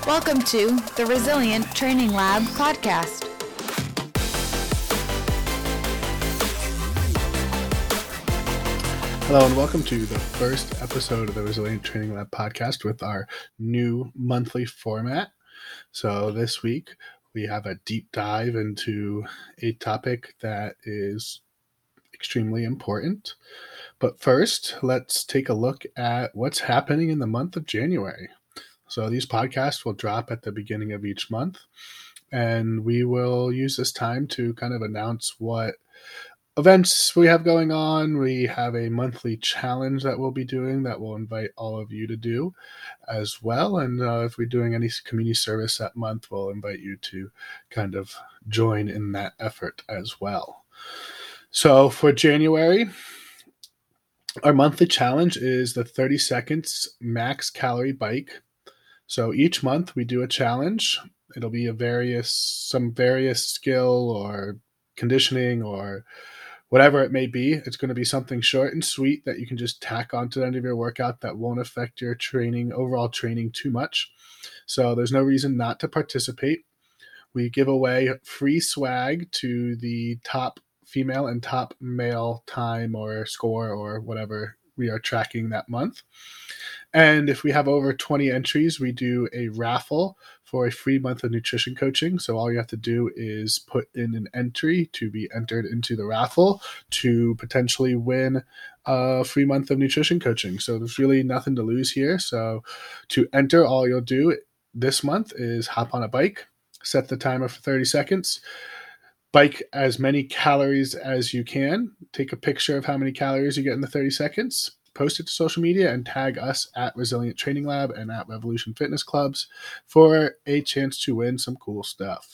Welcome to the Resilient Training Lab podcast. Hello and welcome to the first episode of the Resilient Training Lab podcast with our new monthly format. So this week we have a deep dive into a topic that is extremely important. But first, let's take a look at what's happening in the month of January. So these podcasts will drop at the beginning of each month, and we will use this time to kind of announce what events we have going on. We have a monthly challenge that we'll be doing that we'll invite all of you to do as well. And if we're doing any community service that month, we'll invite you to kind of join in that effort as well. So for January, our monthly challenge is the 30 seconds max calorie bike. So each month we do a challenge. It'll be some various skill or conditioning or whatever it may be. It's going to be something short and sweet that you can just tack onto the end of your workout that won't affect your overall training too much. So there's no reason not to participate. We give away free swag to the top female and top male time or score or whatever we are tracking that month. And if we have over 20 entries, we do a raffle for a free month of nutrition coaching. So all you have to do is put in an entry to be entered into the raffle to potentially win a free month of nutrition coaching. So there's really nothing to lose here. So to enter, all you'll do this month is hop on a bike, set the timer for 30 seconds, bike as many calories as you can, take a picture of how many calories you get in the 30 seconds, post it to social media, and tag us at Resilient Training Lab and at Revolution Fitness Clubs for a chance to win some cool stuff.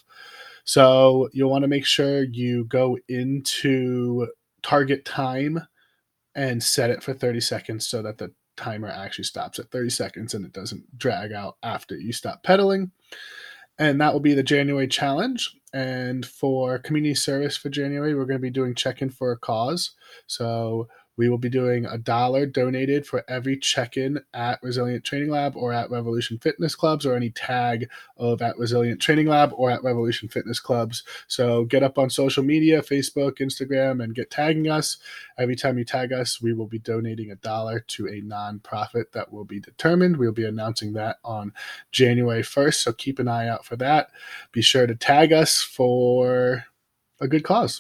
So you'll want to make sure you go into target time and set it for 30 seconds so that the timer actually stops at 30 seconds and it doesn't drag out after you stop pedaling. And that will be the January challenge. And for community service for January, we're going to be doing check-in for a cause. So we will be doing $1 donated for every check-in at Resilient Training Lab or at Revolution Fitness Clubs, or any tag of at Resilient Training Lab or at Revolution Fitness Clubs. So get up on social media, Facebook, Instagram, and get tagging us. Every time you tag us, we will be donating $1 to a nonprofit that will be determined. We'll be announcing that on January 1st, so keep an eye out for that. Be sure to tag us for a good cause.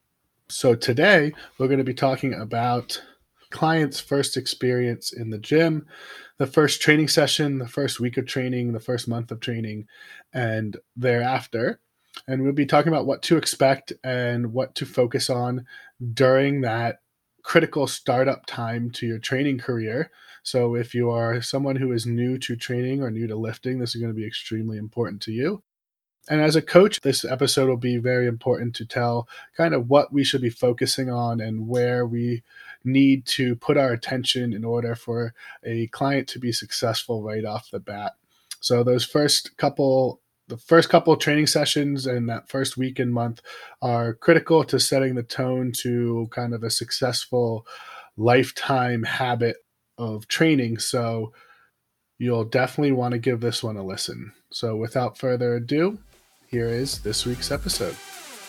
So today we're going to be talking about clients' first experience in the gym, the first training session, the first week of training, the first month of training, and thereafter. And we'll be talking about what to expect and what to focus on during that critical startup time to your training career. So if you are someone who is new to training or new to lifting, this is going to be extremely important to you. And as a coach, this episode will be very important to tell kind of what we should be focusing on and where we need to put our attention in order for a client to be successful right off the bat. So the first couple training sessions and that first week and month are critical to setting the tone to kind of a successful lifetime habit of training. So you'll definitely want to give this one a listen. So without further ado, here is this week's episode.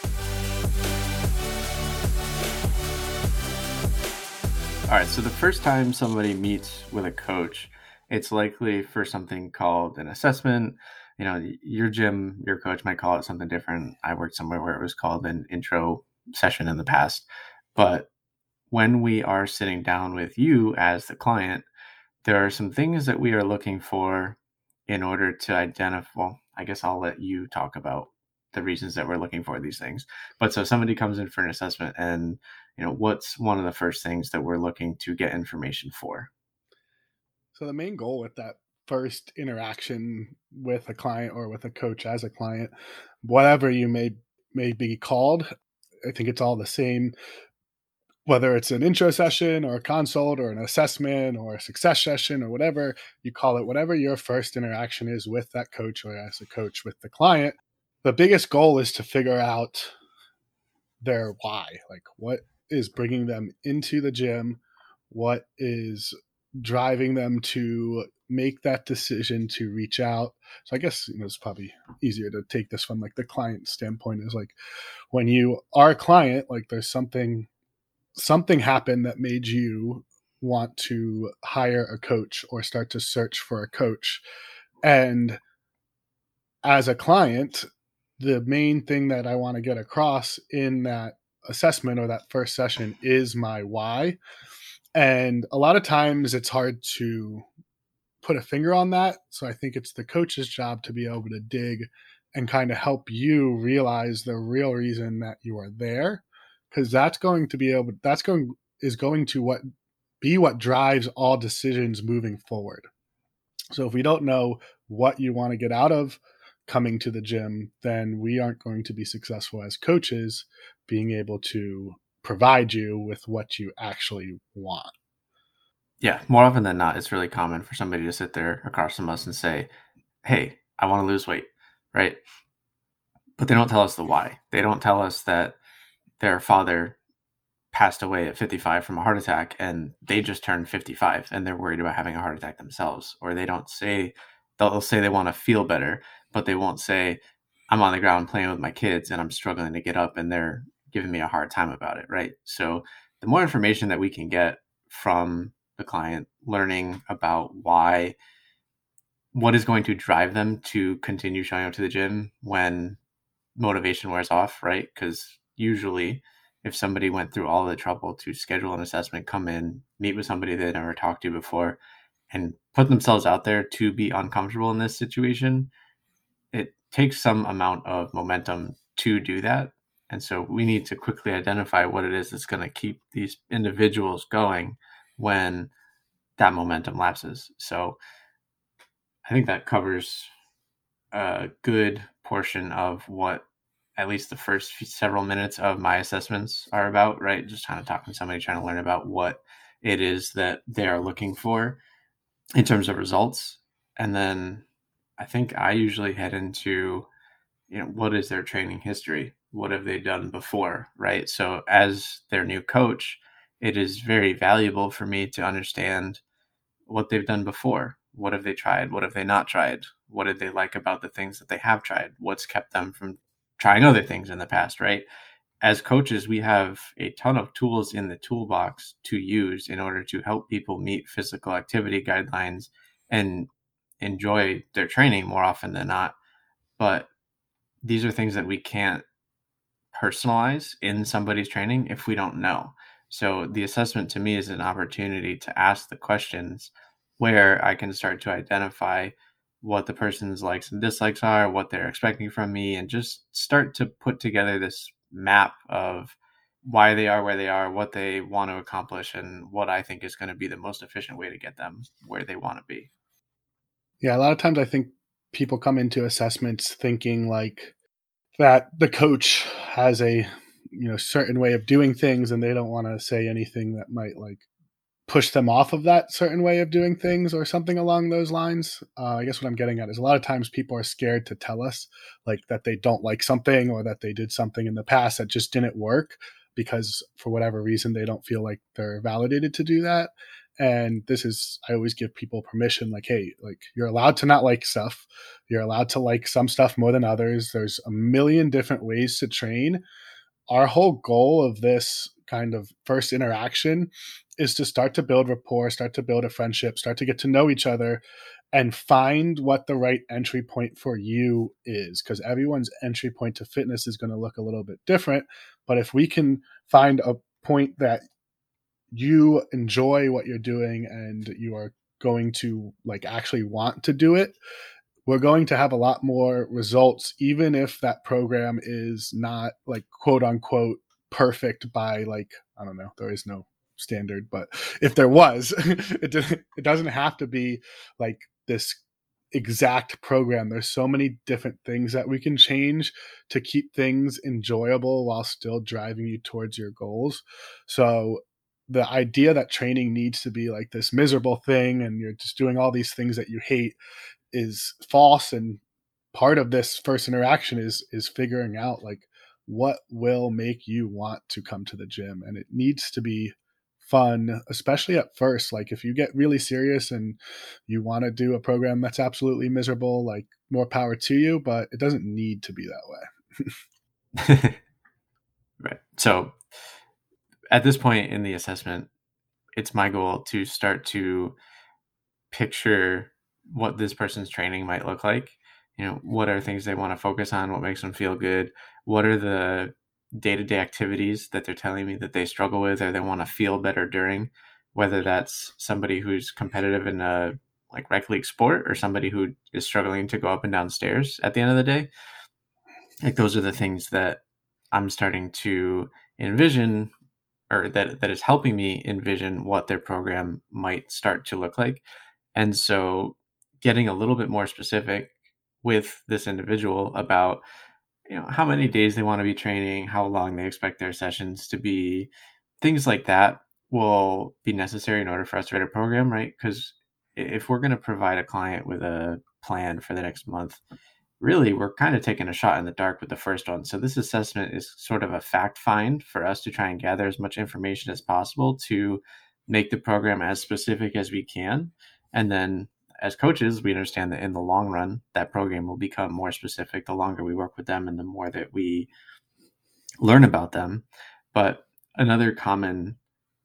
All right, so the first time somebody meets with a coach, it's likely for something called an assessment. You know, your gym, your coach might call it something different. I worked somewhere where it was called an intro session in the past. But when we are sitting down with you as the client, there are some things that we are looking for in order to identify. Well, I guess I'll let you talk about the reasons that we're looking for these things. But so somebody comes in for an assessment, and what's one of the first things that we're looking to get information for? So the main goal with that first interaction with a client or with a coach as a client, whatever you may be called, I think it's all the same. Whether it's an intro session or a consult or an assessment or a success session or whatever you call it, whatever your first interaction is with that coach or as a coach with the client, the biggest goal is to figure out their why. Like, what is bringing them into the gym? What is driving them to make that decision to reach out. So I guess it's probably easier to take this from like the client standpoint, is like when you are a client, like there's something happened that made you want to hire a coach or start to search for a coach. And as a client, the main thing that I want to get across in that assessment or that first session is my why. And a lot of times it's hard to put a finger on that. So I think it's the coach's job to be able to dig and kind of help you realize the real reason that you are there, because that's going to what drives all decisions moving forward. So if we don't know what you want to get out of coming to the gym, then we aren't going to be successful as coaches being able to provide you with what you actually want. Yeah, more often than not, it's really common for somebody to sit there across from us and say, hey, I want to lose weight, right? But they don't tell us the why. They don't tell us that their father passed away at 55 from a heart attack and they just turned 55 and they're worried about having a heart attack themselves. Or they'll say they want to feel better, but they won't say, I'm on the ground playing with my kids and I'm struggling to get up and they're giving me a hard time about it, right? So the more information that we can get from the client, learning about what is going to drive them to continue showing up to the gym when motivation wears off, right? Because usually if somebody went through all the trouble to schedule an assessment, come in, meet with somebody they never talked to before, and put themselves out there to be uncomfortable in this situation, it takes some amount of momentum to do that. And so we need to quickly identify what it is that's going to keep these individuals going when that momentum lapses. So I think that covers a good portion of what at least the first several minutes of my assessments are about, right? Just kind of talking to somebody, trying to learn about what it is that they are looking for in terms of results. And then I think I usually head into, what is their training history? What have they done before, right? So as their new coach, it is very valuable for me to understand what they've done before. What have they tried? What have they not tried? What did they like about the things that they have tried? What's kept them from trying other things in the past, right? As coaches, we have a ton of tools in the toolbox to use in order to help people meet physical activity guidelines and enjoy their training more often than not. But these are things that we can't personalize in somebody's training if we don't know. So the assessment to me is an opportunity to ask the questions where I can start to identify what the person's likes and dislikes are, what they're expecting from me, and just start to put together this map of why they are where they are, what they want to accomplish, and what I think is going to be the most efficient way to get them where they want to be. Yeah, a lot of times I think people come into assessments thinking like that the coach has a certain way of doing things, and they don't want to say anything that might like push them off of that certain way of doing things or something along those lines. I guess what I'm getting at is a lot of times people are scared to tell us like that they don't like something or that they did something in the past that just didn't work because for whatever reason they don't feel like they're validated to do that. And I always give people permission, like, hey, like you're allowed to not like stuff. You're allowed to like some stuff more than others. There's a million different ways to train. Our whole goal of this kind of first interaction is to start to build rapport, start to build a friendship, start to get to know each other, and find what the right entry point for you is. Because everyone's entry point to fitness is going to look a little bit different. But if we can find a point that you enjoy what you're doing and you are going to like actually want to do it, we're going to have a lot more results, even if that program is not like quote unquote perfect by like, I don't know, there is no standard, but if there was, it doesn't have to be like this exact program. There's so many different things that we can change to keep things enjoyable while still driving you towards your goals. So the idea that training needs to be like this miserable thing and you're just doing all these things that you hate is false. And part of this first interaction is figuring out like what will make you want to come to the gym, and it needs to be fun, especially at first. Like if you get really serious and you want to do a program that's absolutely miserable, like more power to you, but it doesn't need to be that way. Right. So at this point in the assessment, it's my goal to start to picture what this person's training might look like. What are things they want to focus on? What makes them feel good? What are the day-to-day activities that they're telling me that they struggle with or they want to feel better during? Whether that's somebody who's competitive in a like rec league sport or somebody who is struggling to go up and down stairs at the end of the day. Like those are the things that I'm starting to envision, or that is helping me envision what their program might start to look like. And so getting a little bit more specific with this individual about how many days they want to be training, how long they expect their sessions to be, things like that will be necessary in order for us to write a program, right? Because if we're going to provide a client with a plan for the next month, really we're kind of taking a shot in the dark with the first one. So this assessment is sort of a fact find for us to try and gather as much information as possible to make the program as specific as we can. And then as coaches, we understand that in the long run, that program will become more specific the longer we work with them and the more that we learn about them. But another common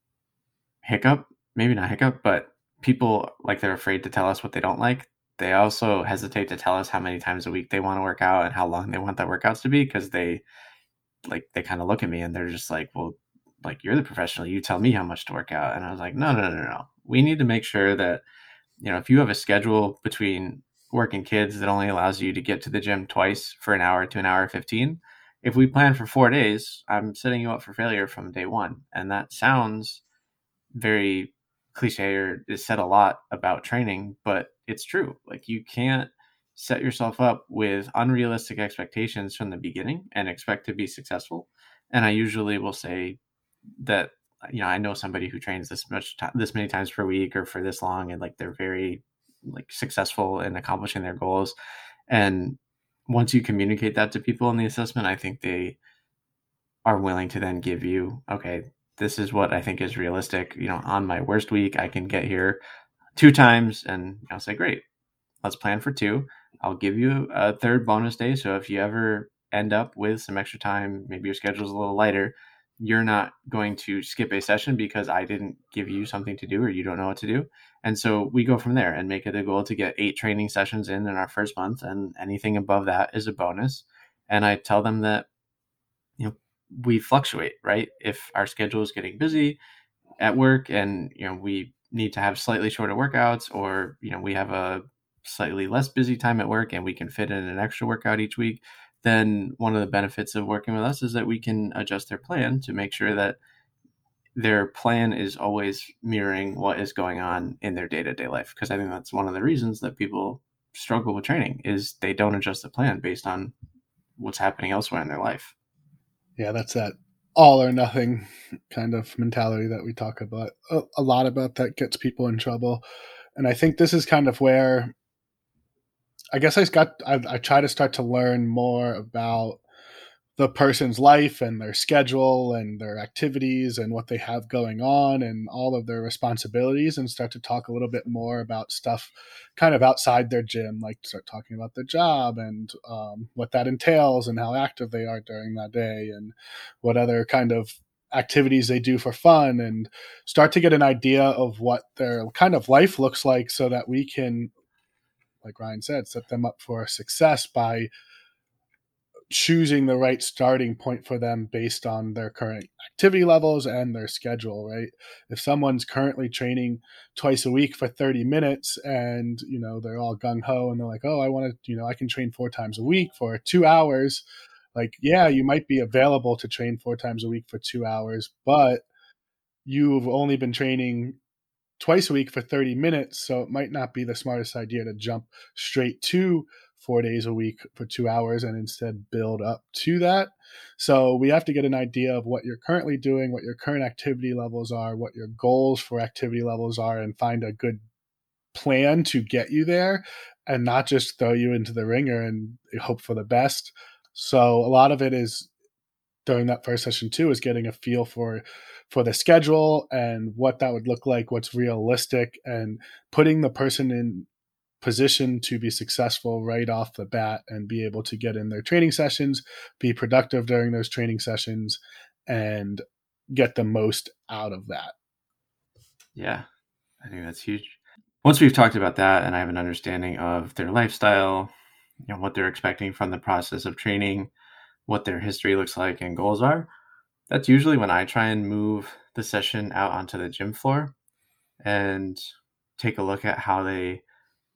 hiccup, maybe not hiccup, but people, like, they're afraid to tell us what they don't like. They also hesitate to tell us how many times a week they want to work out and how long they want that workouts to be, because they kind of look at me and they're just like, well, like, you're the professional, you tell me how much to work out. And I was like, no. We need to make sure that, if you have a schedule between working kids that only allows you to get to the gym twice for an hour to an hour 15, if we plan for 4 days, I'm setting you up for failure from day one. And that sounds very cliche, or is said a lot about training, but it's true. Like, you can't set yourself up with unrealistic expectations from the beginning and expect to be successful. And I usually will say that, I know somebody who trains this many times per week or for this long, and like they're very successful in accomplishing their goals. And once you communicate that to people in the assessment, I think they are willing to then give you, okay, this is what I think is realistic. On my worst week, I can get here 2 times, and I'll say, great, let's plan for 2. I'll give you a third bonus day. So if you ever end up with some extra time, maybe your schedule's a little lighter, you're not going to skip a session because I didn't give you something to do or you don't know what to do. And so we go from there and make it a goal to get 8 training sessions in our first month, and anything above that is a bonus. And I tell them that, we fluctuate, right? If our schedule is getting busy at work and, we need to have slightly shorter workouts, or, we have a slightly less busy time at work and we can fit in an extra workout each week, then one of the benefits of working with us is that we can adjust their plan to make sure that their plan is always mirroring what is going on in their day-to-day life. Because I think that's one of the reasons that people struggle with training, is they don't adjust the plan based on what's happening elsewhere in their life. Yeah, that's that all or nothing kind of mentality that we talk about a lot about, that gets people in trouble. And I think this is kind of where I guess I try to start to learn more about the person's life and their schedule and their activities and what they have going on and all of their responsibilities, and start to talk a little bit more about stuff kind of outside their gym, like start talking about their job and what that entails and how active they are during that day and what other kind of activities they do for fun, and start to get an idea of what their kind of life looks like, so that we can, like Ryan said, set them up for success by choosing the right starting point for them based on their current activity levels and their schedule, right? If someone's currently training twice a week for 30 minutes and, they're all gung-ho and they're like, oh, I want to, I can train 4 times a week for 2 hours. Like, yeah, you might be available to train 4 times a week for 2 hours, but you've only been training twice a week for 30 minutes. So it might not be the smartest idea to jump straight to 4 days a week for 2 hours and instead build up to that. So we have to get an idea of what you're currently doing, what your current activity levels are, what your goals for activity levels are, and find a good plan to get you there, and not just throw you into the ringer and hope for the best. So a lot of it is during that first session too is getting a feel for the schedule and what that would look like, what's realistic, and putting the person in position to be successful right off the bat and be able to get in their training sessions, be productive during those training sessions, and get the most out of that. Yeah, I think that's huge. Once we've talked about that and I have an understanding of their lifestyle, what they're expecting from the process of training, what their history looks like and goals are, that's usually when I try and move the session out onto the gym floor and take a look at how they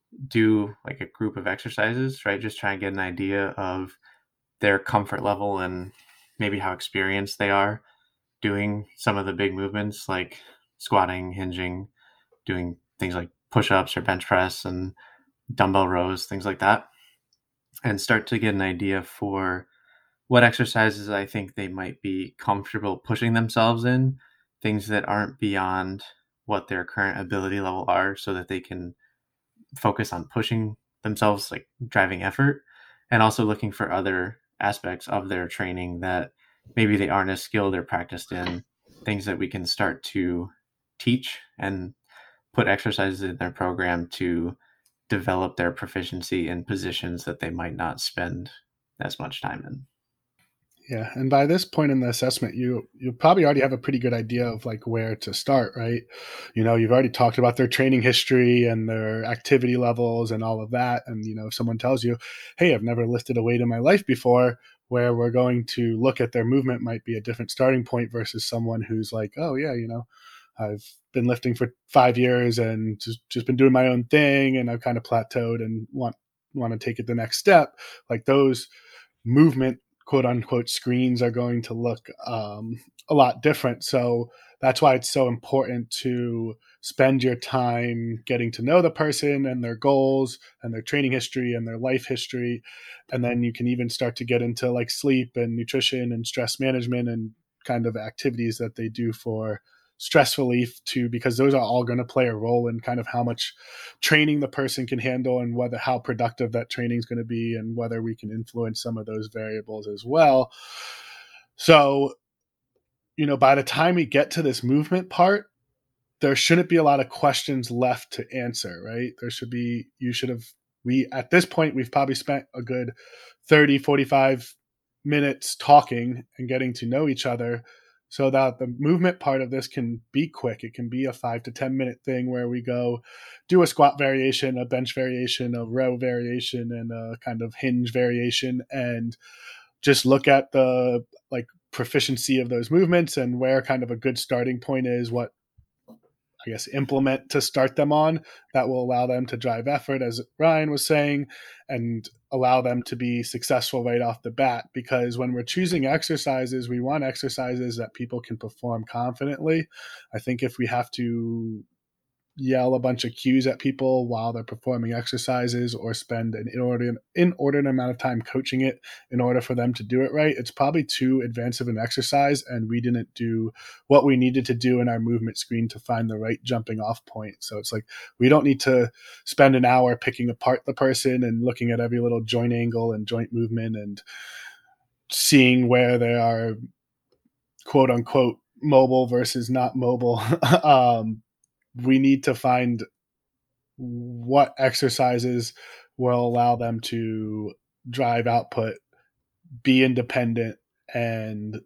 do like a group of exercises, right? Just try and get an idea of their comfort level and maybe how experienced they are doing some of the big movements like squatting, hinging, doing things like push-ups or bench press and dumbbell rows, things like that, and start to get an idea for what exercises I think they might be comfortable pushing themselves in, things that aren't beyond what their current ability level are, so that they can focus on pushing themselves, like driving effort, and also looking for other aspects of their training that maybe they aren't as skilled or practiced in, things that we can start to teach and put exercises in their program to develop their proficiency in positions that they might not spend as much time in. Yeah, and by this point in the assessment, you probably already have a pretty good idea of like where to start, right? You've already talked about their training history and their activity levels and all of that. And if someone tells you, "Hey, I've never lifted a weight in my life before," where we're going to look at their movement might be a different starting point versus someone who's like, "Oh yeah, I've been lifting for 5 years and just been doing my own thing, and I've kind of plateaued and want to take it the next step." Like those movement quote unquote screens are going to look a lot different. So that's why it's so important to spend your time getting to know the person and their goals and their training history and their life history. And then you can even start to get into like sleep and nutrition and stress management and kind of activities that they do for stress relief too, because those are all going to play a role in kind of how much training the person can handle and how productive that training is going to be, and whether we can influence some of those variables as well. So, by the time we get to this movement part, there shouldn't be a lot of questions left to answer, right? At this point, we've probably spent a good 30, 45 minutes talking and getting to know each other, so that the movement part of this can be quick. It can be a 5 to 10 minute thing where we go do a squat variation, a bench variation, a row variation, and a kind of hinge variation, and just look at the like proficiency of those movements and where kind of a good starting point is, what I guess implement to start them on that will allow them to drive effort, as Ryan was saying, and allow them to be successful right off the bat. Because when we're choosing exercises, we want exercises that people can perform confidently. I think if we have to yell a bunch of cues at people while they're performing exercises or spend an inordinate amount of time coaching it in order for them to do it right, it's probably too advanced of an exercise, and we didn't do what we needed to do in our movement screen to find the right jumping off point. So it's like we don't need to spend an hour picking apart the person and looking at every little joint angle and joint movement and seeing where they are quote unquote mobile versus not mobile. We need to find what exercises will allow them to drive output, be independent, and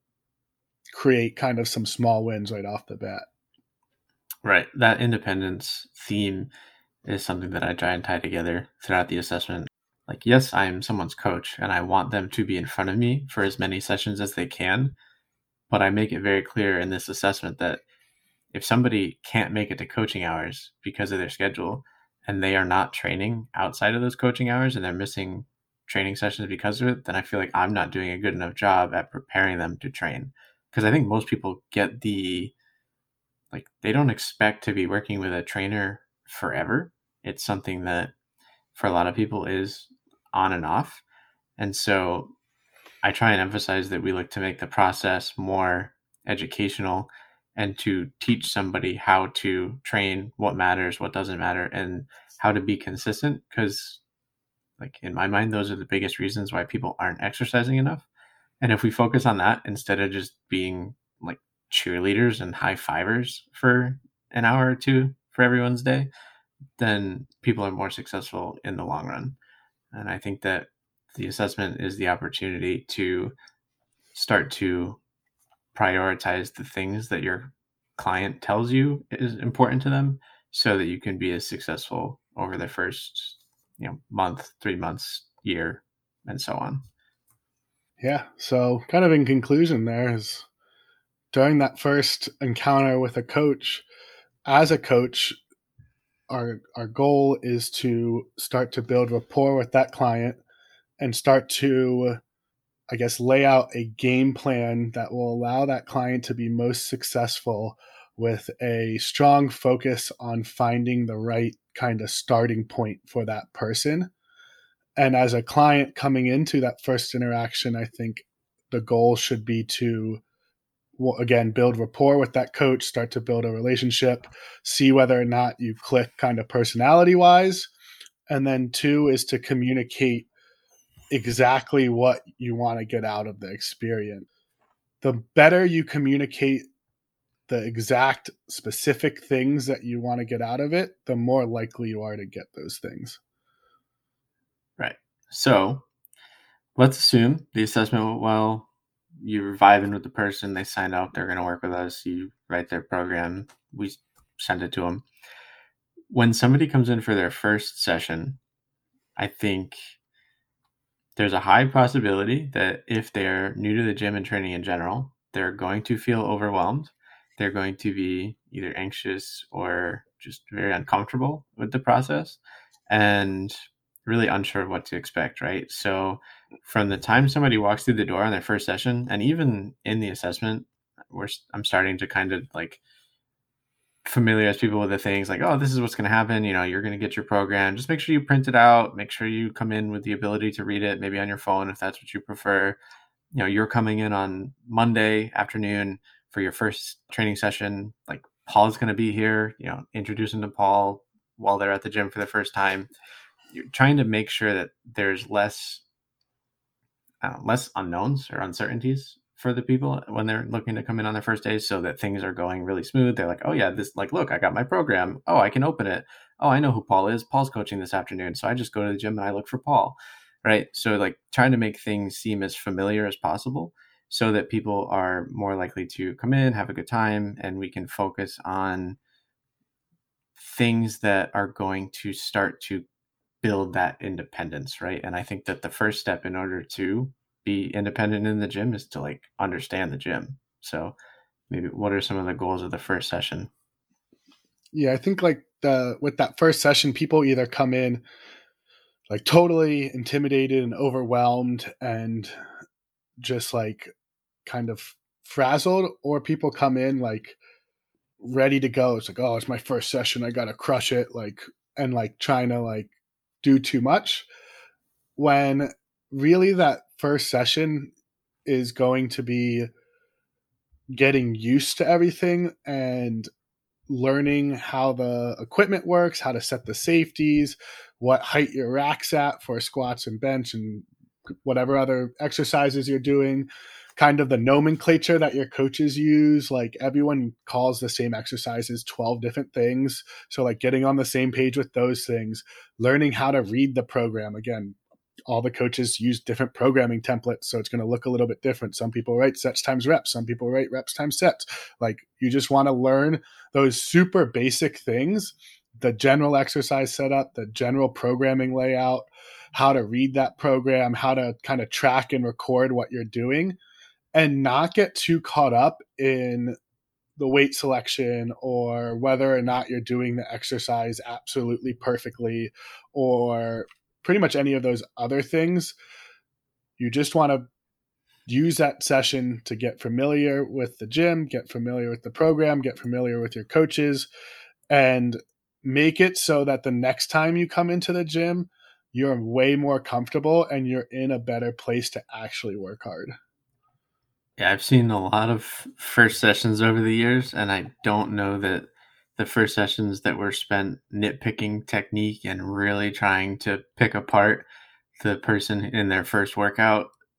create kind of some small wins right off the bat. Right. That independence theme is something that I try and tie together throughout the assessment. Like, yes, I'm someone's coach and I want them to be in front of me for as many sessions as they can, but I make it very clear in this assessment that if somebody can't make it to coaching hours because of their schedule and they are not training outside of those coaching hours and they're missing training sessions because of it, then I feel like I'm not doing a good enough job at preparing them to train. Because I think most people get they don't expect to be working with a trainer forever. It's something that for a lot of people is on and off. And so I try and emphasize that we look to make the process more educational and to teach somebody how to train, what matters, what doesn't matter, and how to be consistent. Because like in my mind, those are the biggest reasons why people aren't exercising enough. And if we focus on that instead of just being like cheerleaders and high fivers for an hour or two for everyone's day, then people are more successful in the long run. And I think that the assessment is the opportunity to start to prioritize the things that your client tells you is important to them so that you can be as successful over the first, month, 3 months, year, and so on. Yeah. So kind of in conclusion there is during that first encounter with a coach, as a coach, our goal is to start to build rapport with that client and start to, I guess, lay out a game plan that will allow that client to be most successful with a strong focus on finding the right kind of starting point for that person. And as a client coming into that first interaction, I think the goal should be to, again, build rapport with that coach, start to build a relationship, see whether or not you click kind of personality wise. And then 2 is to communicate exactly what you want to get out of the experience. The better you communicate the exact specific things that you want to get out of it, the more likely you are to get those things. Right. So let's assume the assessment went well. You're vibing with the person. They signed up. They're going to work with us. You write their program. We send it to them. When somebody comes in for their first session, I think there's a high possibility that if they're new to the gym and training in general, they're going to feel overwhelmed. They're going to be either anxious or just very uncomfortable with the process and really unsure of what to expect, right? So from the time somebody walks through the door on their first session, and even in the assessment, I'm starting to kind of like familiarize people with the things like, oh, this is what's going to happen. You're going to get your program. Just make sure you print it out. Make sure you come in with the ability to read it, maybe on your phone if that's what you prefer. You're coming in on Monday afternoon for your first training session. Like Paul's going to be here, introducing to Paul while they're at the gym for the first time. You're trying to make sure that there's less unknowns or uncertainties for the people when they're looking to come in on their first day, so that things are going really smooth. They're like, oh yeah, this, like, look, I got my program. Oh, I can open it. Oh, I know who Paul is. Paul's coaching this afternoon. So I just go to the gym and I look for Paul. Right. So like trying to make things seem as familiar as possible so that people are more likely to come in, have a good time, and we can focus on things that are going to start to build that independence. Right. And I think that the first step in order to be independent in the gym is to like understand the gym. So maybe what are some of the goals of the first session? Yeah, I think like with that first session, people either come in like totally intimidated and overwhelmed and just like kind of frazzled, or people come in like ready to go. It's like, oh, it's my first session. I got to crush it. And trying to like do too much, when really that first session is going to be getting used to everything and learning how the equipment works, how to set the safeties, what height your rack's at for squats and bench and whatever other exercises you're doing, kind of the nomenclature that your coaches use. Like everyone calls the same exercises 12 different things. So like getting on the same page with those things, learning how to read the program. Again, all the coaches use different programming templates, so it's going to look a little bit different. Some people write sets times reps. Some people write reps times sets. Like you just want to learn those super basic things, the general exercise setup, the general programming layout, how to read that program, how to kind of track and record what you're doing, and not get too caught up in the weight selection or whether or not you're doing the exercise absolutely perfectly or pretty much any of those other things. You just want to use that session to get familiar with the gym, get familiar with the program, get familiar with your coaches, and make it so that the next time you come into the gym, you're way more comfortable and you're in a better place to actually work hard. Yeah, I've seen a lot of first sessions over the years, and I don't know that the first sessions that were spent nitpicking technique and really trying to pick apart the person in their first workout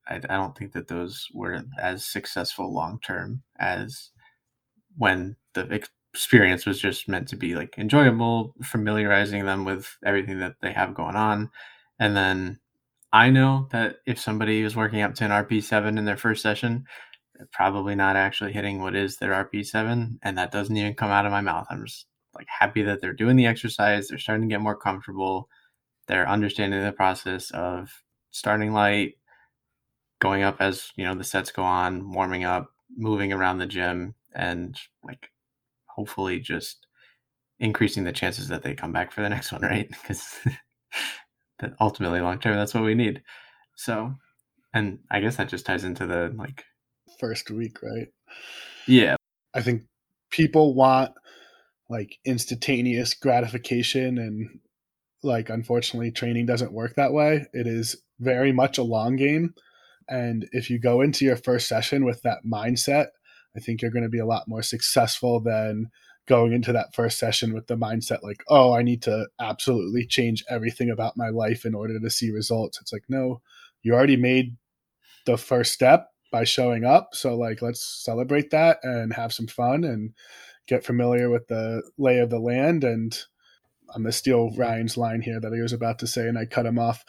I don't think that those were as successful long term as when the experience was just meant to be like enjoyable, familiarizing them with everything that they have going on. And then I know that if somebody is working up to an RP7 in their first session, they're probably not actually hitting what is their RP7, and that doesn't even come out of my mouth. I'm just like happy that they're doing the exercise, they're starting to get more comfortable, they're understanding the process of starting light, going up as the sets go on, warming up, moving around the gym, and like hopefully just increasing the chances that they come back for the next one, right? Because ultimately long term, that's what we need. So, and I guess that just ties into the like first week, right? Yeah. I think people want like instantaneous gratification, and like unfortunately training doesn't work that way. It is very much a long game. And if you go into your first session with that mindset, I think you're going to be a lot more successful than going into that first session with the mindset like, oh, I need to absolutely change everything about my life in order to see results. It's like, no, you already made the first step by showing up. So like, let's celebrate that and have some fun and get familiar with the lay of the land. And I'm going to steal Ryan's line here that he was about to say, and I cut him off.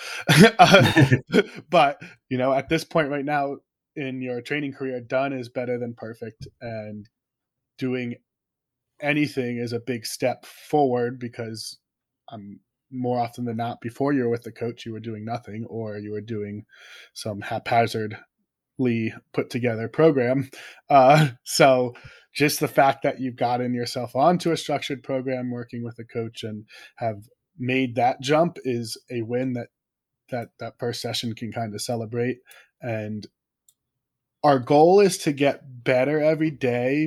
But, at this point right now in your training career, done is better than perfect. And doing anything is a big step forward, because more often than not, before you were with the coach, you were doing nothing, or you were doing some haphazardly put together program. So just the fact that you've gotten yourself onto a structured program, working with a coach, and have made that jump is a win that first session can kind of celebrate. And our goal is to get better every day,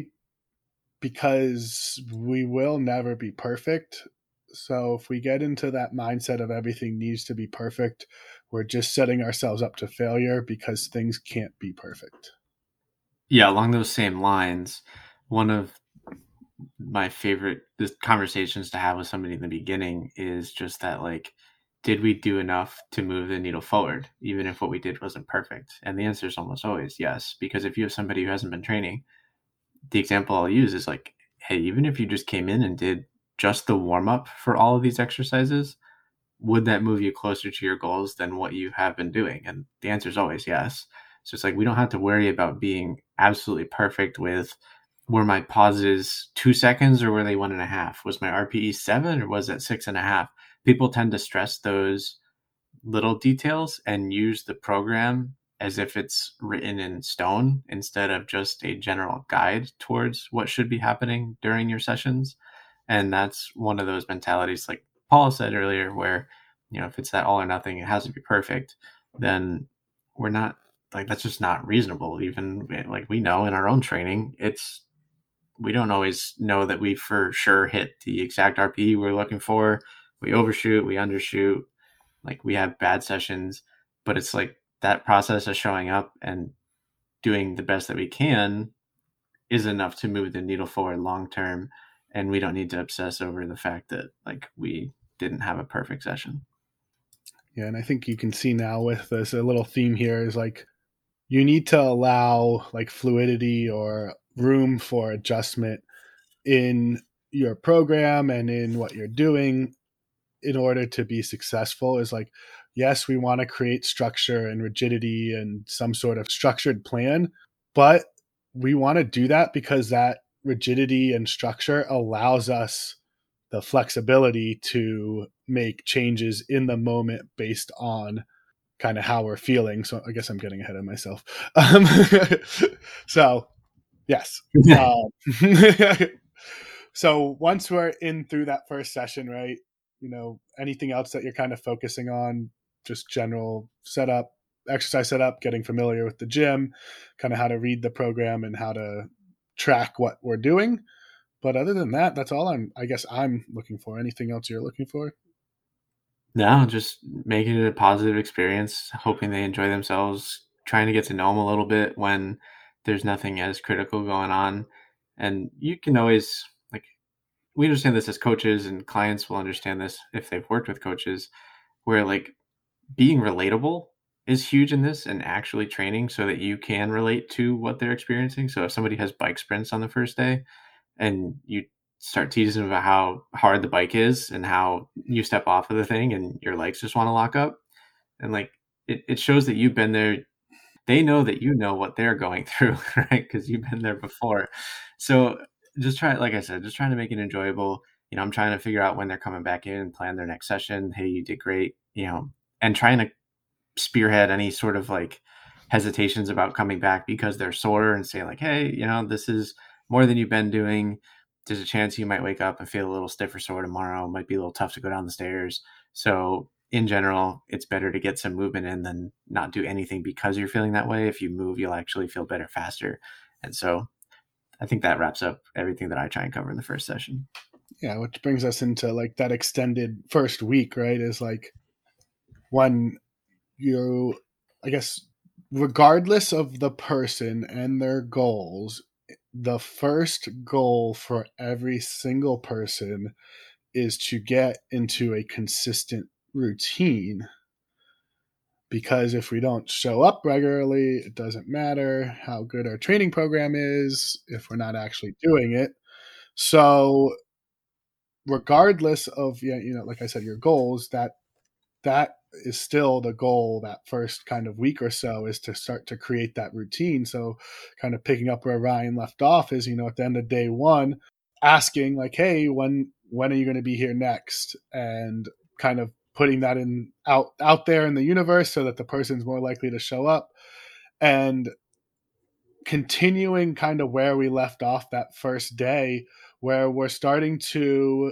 because we will never be perfect. So if we get into that mindset of everything needs to be perfect, we're just setting ourselves up to failure, because things can't be perfect. Yeah, along those same lines, one of my favorite conversations to have with somebody in the beginning is just that, like, did we do enough to move the needle forward, even if what we did wasn't perfect? And the answer is almost always yes, because if you have somebody who hasn't been training, the example I'll use is like, hey, even if you just came in and did just the warm-up for all of these exercises, would that move you closer to your goals than what you have been doing? And the answer is always yes. So it's like, we don't have to worry about being absolutely perfect with, were my pauses 2 seconds or were they 1.5? Was my RPE 7 or was it 6.5? People tend to stress those little details and use the program as if it's written in stone instead of just a general guide towards what should be happening during your sessions. And that's one of those mentalities, like Paul said earlier, where, if it's that all or nothing, it has to be perfect, then we're not, like, that's just not reasonable. Even like we know in our own training, we don't always know that we for sure hit the exact RPE we're looking for. We overshoot, we undershoot, like we have bad sessions, but it's like that process of showing up and doing the best that we can is enough to move the needle forward long term. And we don't need to obsess over the fact that like we didn't have a perfect session. Yeah. And I think you can see now with this, a little theme here is like, you need to allow like fluidity or room for adjustment in your program and in what you're doing in order to be successful. Is like, yes, we want to create structure and rigidity and some sort of structured plan, but we want to do that because that rigidity and structure allows us the flexibility to make changes in the moment based on kind of how we're feeling. So I guess I'm getting ahead of myself. So yes. So once we're in through that first session, right, anything else that you're kind of focusing on, just general setup, exercise setup, getting familiar with the gym, kind of how to read the program and how to track what we're doing. But other than that, that's all I guess I'm looking for. Anything else you're looking for? No, just making it a positive experience, hoping they enjoy themselves, trying to get to know them a little bit when there's nothing as critical going on. And you can always, like, we understand this as coaches, and clients will understand this if they've worked with coaches, where like being relatable is huge in this, and actually training so that you can relate to what they're experiencing. So if somebody has bike sprints on the first day and you start teasing about how hard the bike is and how you step off of the thing and your legs just want to lock up, and like it shows that you've been there. They know that you know what they're going through, right? Because you've been there before. So just like I said, just trying to make it enjoyable. I'm trying to figure out when they're coming back in and plan their next session. Hey, you did great, and trying to spearhead any sort of like hesitations about coming back because they're sore, and say like, hey, this is more than you've been doing. There's a chance you might wake up and feel a little stiff or sore tomorrow. It might be a little tough to go down the stairs. So in general, it's better to get some movement in than not do anything because you're feeling that way. If you move, you'll actually feel better faster. And so I think that wraps up everything that I try and cover in the first session. Yeah, which brings us into like that extended first week, right? Is like when I guess, regardless of the person and their goals, the first goal for every single person is to get into a consistent routine. Because if we don't show up regularly, it doesn't matter how good our training program is if we're not actually doing it. So regardless of, like I said, your goals, that is still the goal. That first kind of week or so is to start to create that routine. So kind of picking up where Ryan left off is, at the end of day one, asking like, hey, when are you going to be here next? And kind of putting that out there in the universe so that the person's more likely to show up, and continuing kind of where we left off that first day, where we're starting to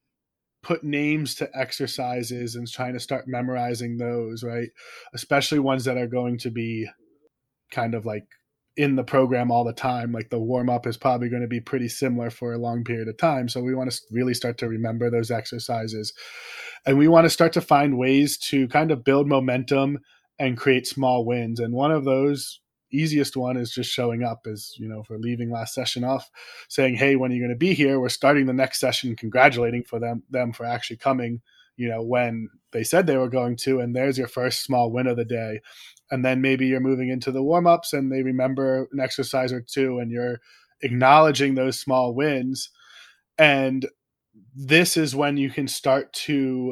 put names to exercises and trying to start memorizing those, right? Especially ones that are going to be kind of like in the program all the time. Like the warm up is probably going to be pretty similar for a long period of time. So we want to really start to remember those exercises. And we want to start to find ways to kind of build momentum and create small wins. And one of those, easiest one, is just showing up. Is, if we're leaving last session off, saying, hey, when are you going to be here? We're starting the next session, congratulating for them for actually coming, when they said they were going to, and there's your first small win of the day. And then maybe you're moving into the warm-ups and they remember an exercise or two, and you're acknowledging those small wins. And this is when you can start to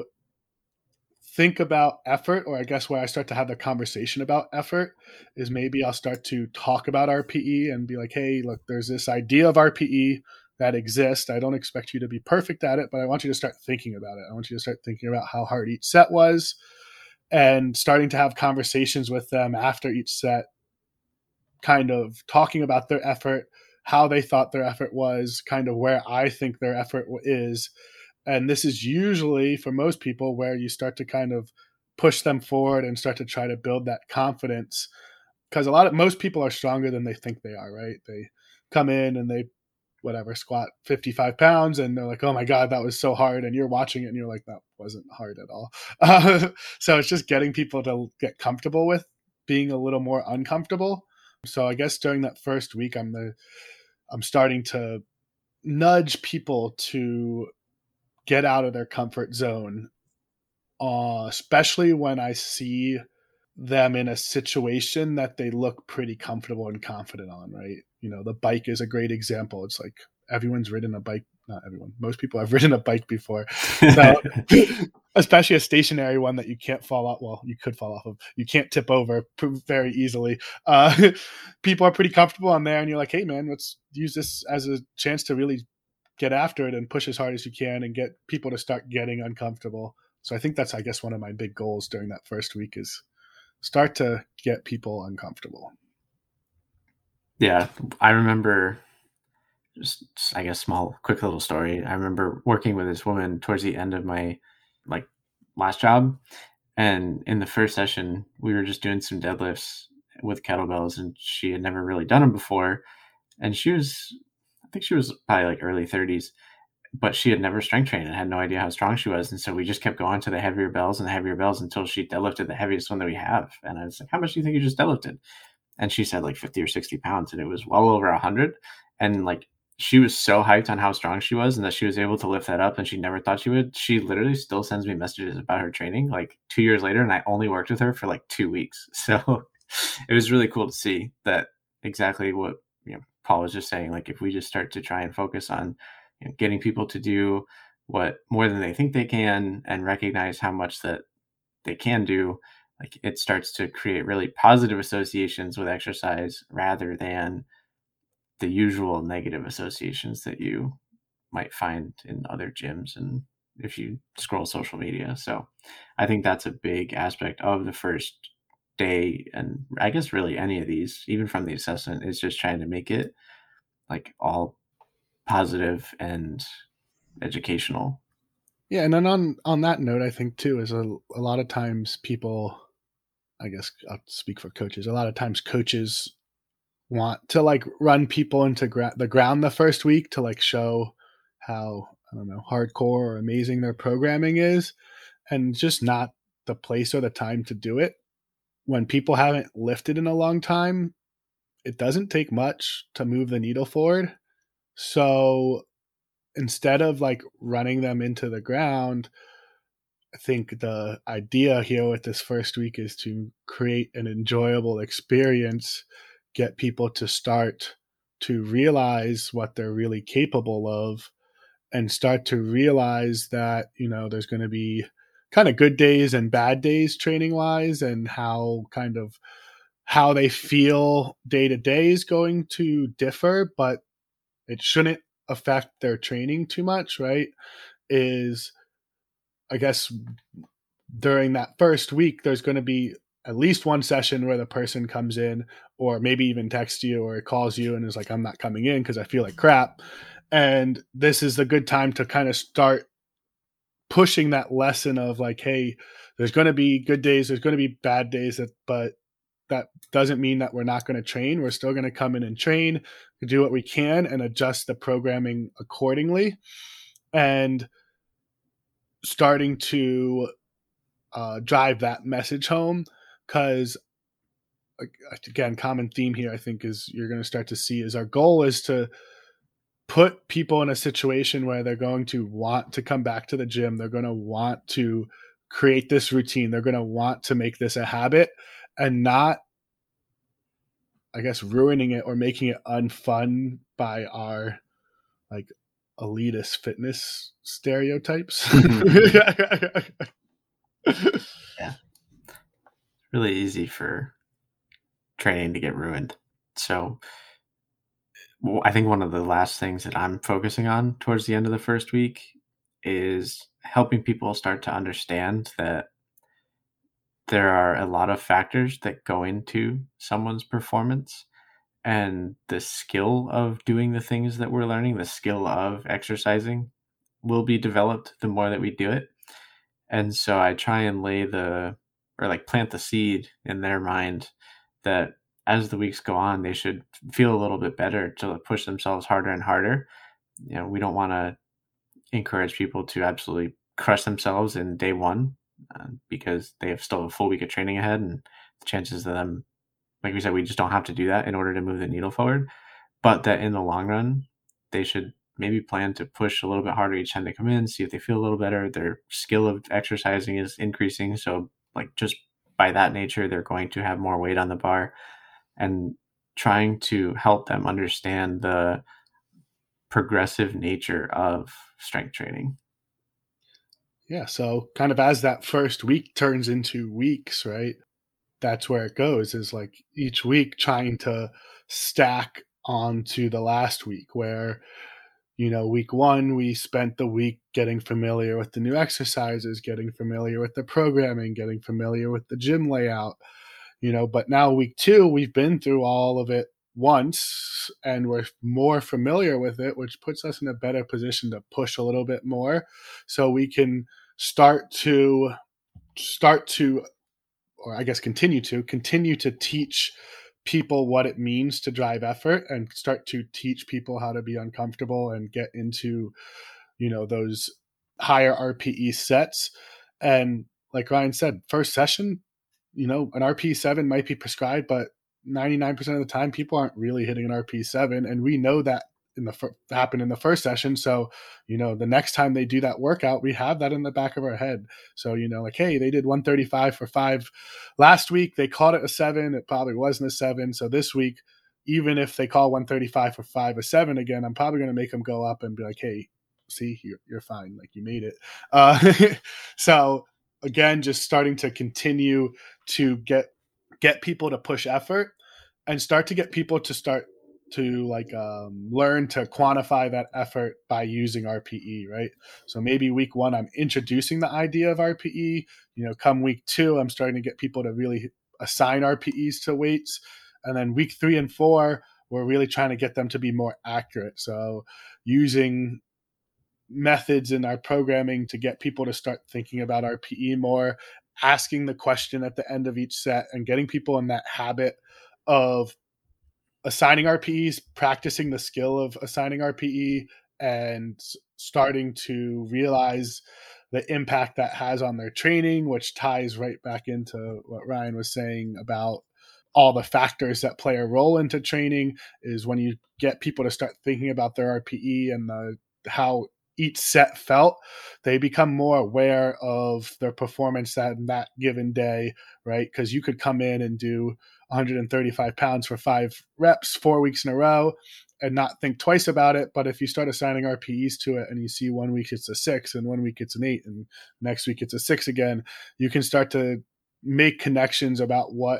think about effort, or I guess where I start to have the conversation about effort is maybe I'll start to talk about RPE and be like, hey, look, there's this idea of RPE that exists. I don't expect you to be perfect at it, but I want you to start thinking about it. I want you to start thinking about how hard each set was, and starting to have conversations with them after each set, kind of talking about their effort, how they thought their effort was, kind of where I think their effort is. And this is usually, for most people, where you start to kind of push them forward and start to try to build that confidence. Because most people are stronger than they think they are, right? They come in and they, squat 55 pounds, and they're like, oh my God, that was so hard. And you're watching it and you're like, that wasn't hard at all. So it's just getting people to get comfortable with being a little more uncomfortable. So I guess during that first week, I'm starting to nudge people to get out of their comfort zone, especially when I see them in a situation that they look pretty comfortable and confident on, right? The bike is a great example. It's like everyone's ridden a bike. Not everyone. Most people have ridden a bike before. So, especially a stationary one that you can't fall out. Well, you could fall off of. You can't tip over very easily. People are pretty comfortable on there, and you're like, hey, man, let's use this as a chance to really get after it and push as hard as you can and get people to start getting uncomfortable. So I think that's, I guess, one of my big goals during that first week is start to get people uncomfortable. Yeah, I remember just I guess quick little story. I remember working with this woman towards the end of my last job, and in the first session we were just doing some deadlifts with kettlebells, and she had never really done them before, and I think she was probably early 30s, but she had never strength trained and had no idea how strong she was. And so we just kept going to the heavier bells and the heavier bells until she deadlifted the heaviest one that we have. And I was like, how much do you think you just deadlifted? And she said 50 or 60 pounds, and it was well over 100. And she was so hyped on how strong she was and that she was able to lift that up and she never thought she would. She literally still sends me messages about her training like 2 years later, and I only worked with her for like 2 weeks. So it was really cool to see that exactly what Paul was just saying. Like if we just start to try and focus on getting people to do what more than they think they can and recognize how much that they can do, like it starts to create really positive associations with exercise rather than the usual negative associations that you might find in other gyms and if you scroll social media. So I think that's a big aspect of the first day, and I guess really any of these, even from the assessment, is just trying to make it like all positive and educational. Yeah, and then on that note, I think too is a lot of times people, I guess I'll speak for coaches. A lot of times coaches want to like run people into the ground the first week to like show how, I don't know, hardcore or amazing their programming is, and just not the place or the time to do it. When people haven't lifted in a long time, it doesn't take much to move the needle forward. So instead of like running them into the ground, I think the idea here with this first week is to create an enjoyable experience, get people to start to realize what they're really capable of, and start to realize that, there's going to be kind of good days and bad days training wise, and how they feel day to day is going to differ, but it shouldn't affect their training too much, right? Is, I guess, during that first week, there's going to be at least one session where the person comes in or maybe even texts you or calls you and is like, I'm not coming in because I feel like crap. And this is the good time to kind of start pushing that lesson of like, hey, there's going to be good days, there's going to be bad days, but that doesn't mean that we're not going to train. We're still going to come in and train, do what we can, and adjust the programming accordingly. And starting to drive that message home, because again, common theme here I think is you're going to start to see is our goal is to put people in a situation where they're going to want to come back to the gym. They're going to want to create this routine. They're going to want to make this a habit, and not, I guess, ruining it or making it unfun by our like elitist fitness stereotypes. Yeah. Really easy for training to get ruined. So I think one of the last things that I'm focusing on towards the end of the first week is helping people start to understand that there are a lot of factors that go into someone's performance, and the skill of doing the things that we're learning, the skill of exercising, will be developed the more that we do it. And so I try and plant the seed in their mind that as the weeks go on, they should feel a little bit better to push themselves harder and harder. We don't want to encourage people to absolutely crush themselves in day one because they have still a full week of training ahead, and the chances of them, like we said, we just don't have to do that in order to move the needle forward. But that in the long run, they should maybe plan to push a little bit harder each time they come in, see if they feel a little better. Their skill of exercising is increasing. So like just by that nature, they're going to have more weight on the bar, and trying to help them understand the progressive nature of strength training. Yeah. So kind of as that first week turns into weeks, right? That's where it goes, is like each week trying to stack onto the last week, where, week one, we spent the week getting familiar with the new exercises, getting familiar with the programming, getting familiar with the gym layout, but now week two, we've been through all of it once and we're more familiar with it, which puts us in a better position to push a little bit more so we can start to, or I guess continue to teach people what it means to drive effort, and start to teach people how to be uncomfortable and get into, those higher RPE sets. And like Ryan said, first session, an RPE 7 might be prescribed, but 99% of the time people aren't really hitting an RPE 7. And we know that happened in the first session. So, the next time they do that workout, we have that in the back of our head. So, like, hey, they did 135 for 5 last week. They called it a 7. It probably wasn't a 7. So this week, even if they call 135 for 5 a 7 again, I'm probably going to make them go up and be like, hey, see, you're fine. Like, you made it. So again, just starting to continue to get people to push effort and start to get people to learn to quantify that effort by using RPE, right? So maybe week 1, I'm introducing the idea of RPE. Come week 2, I'm starting to get people to really assign RPEs to weights. And then week 3 and 4, we're really trying to get them to be more accurate. So using methods in our programming to get people to start thinking about RPE more, asking the question at the end of each set and getting people in that habit of assigning RPEs, practicing the skill of assigning RPE, and starting to realize the impact that has on their training, which ties right back into what Ryan was saying about all the factors that play a role into training. Is when you get people to start thinking about their RPE and how each set felt, they become more aware of their performance that given day, right? Because you could come in and do 135 pounds for 5 reps 4 weeks in a row and not think twice about it. But if you start assigning RPEs to it and you see 1 week it's a 6 and 1 week it's an 8 and next week it's a 6 again, you can start to make connections about what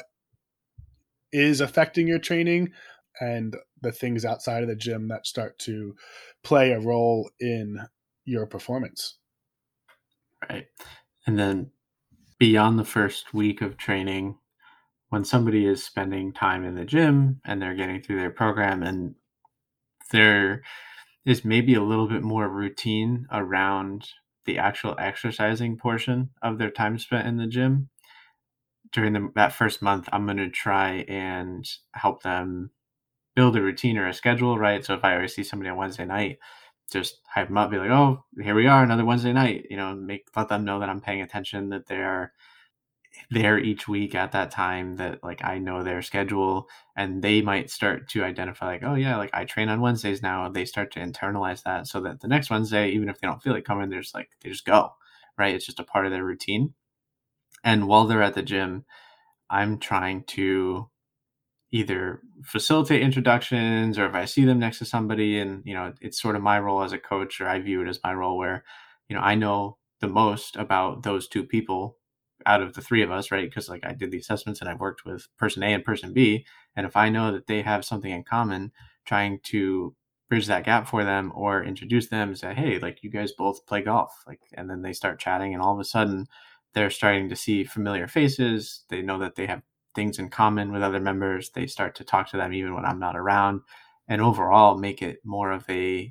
is affecting your training and the things outside of the gym that start to play a role in your performance. Right. And then beyond the first week of training, when somebody is spending time in the gym and they're getting through their program and there is maybe a little bit more routine around the actual exercising portion of their time spent in the gym, during that first month, I'm going to try and help them build a routine or a schedule, right? So if I always see somebody on Wednesday night, just hype them up, be like, oh, here we are, another Wednesday night, let them know that I'm paying attention, that they're there each week at that time, that like I know their schedule, and they might start to identify like, oh yeah, like I train on Wednesdays now. They start to internalize that so that the next Wednesday, even if they don't feel like coming, they just go, right? It's just a part of their routine. And while they're at the gym, I'm trying to either facilitate introductions, or if I see them next to somebody and, it's sort of my role as a coach, or I view it as my role where, I know the most about those 2 people out of the 3 of us, right? Because like I did the assessments and I've worked with person A and person B. And if I know that they have something in common, trying to bridge that gap for them or introduce them and say, hey, like you guys both play golf, like, and then they start chatting and all of a sudden they're starting to see familiar faces. They know that they have things in common with other members. They start to talk to them even when I'm not around, and overall make it more of a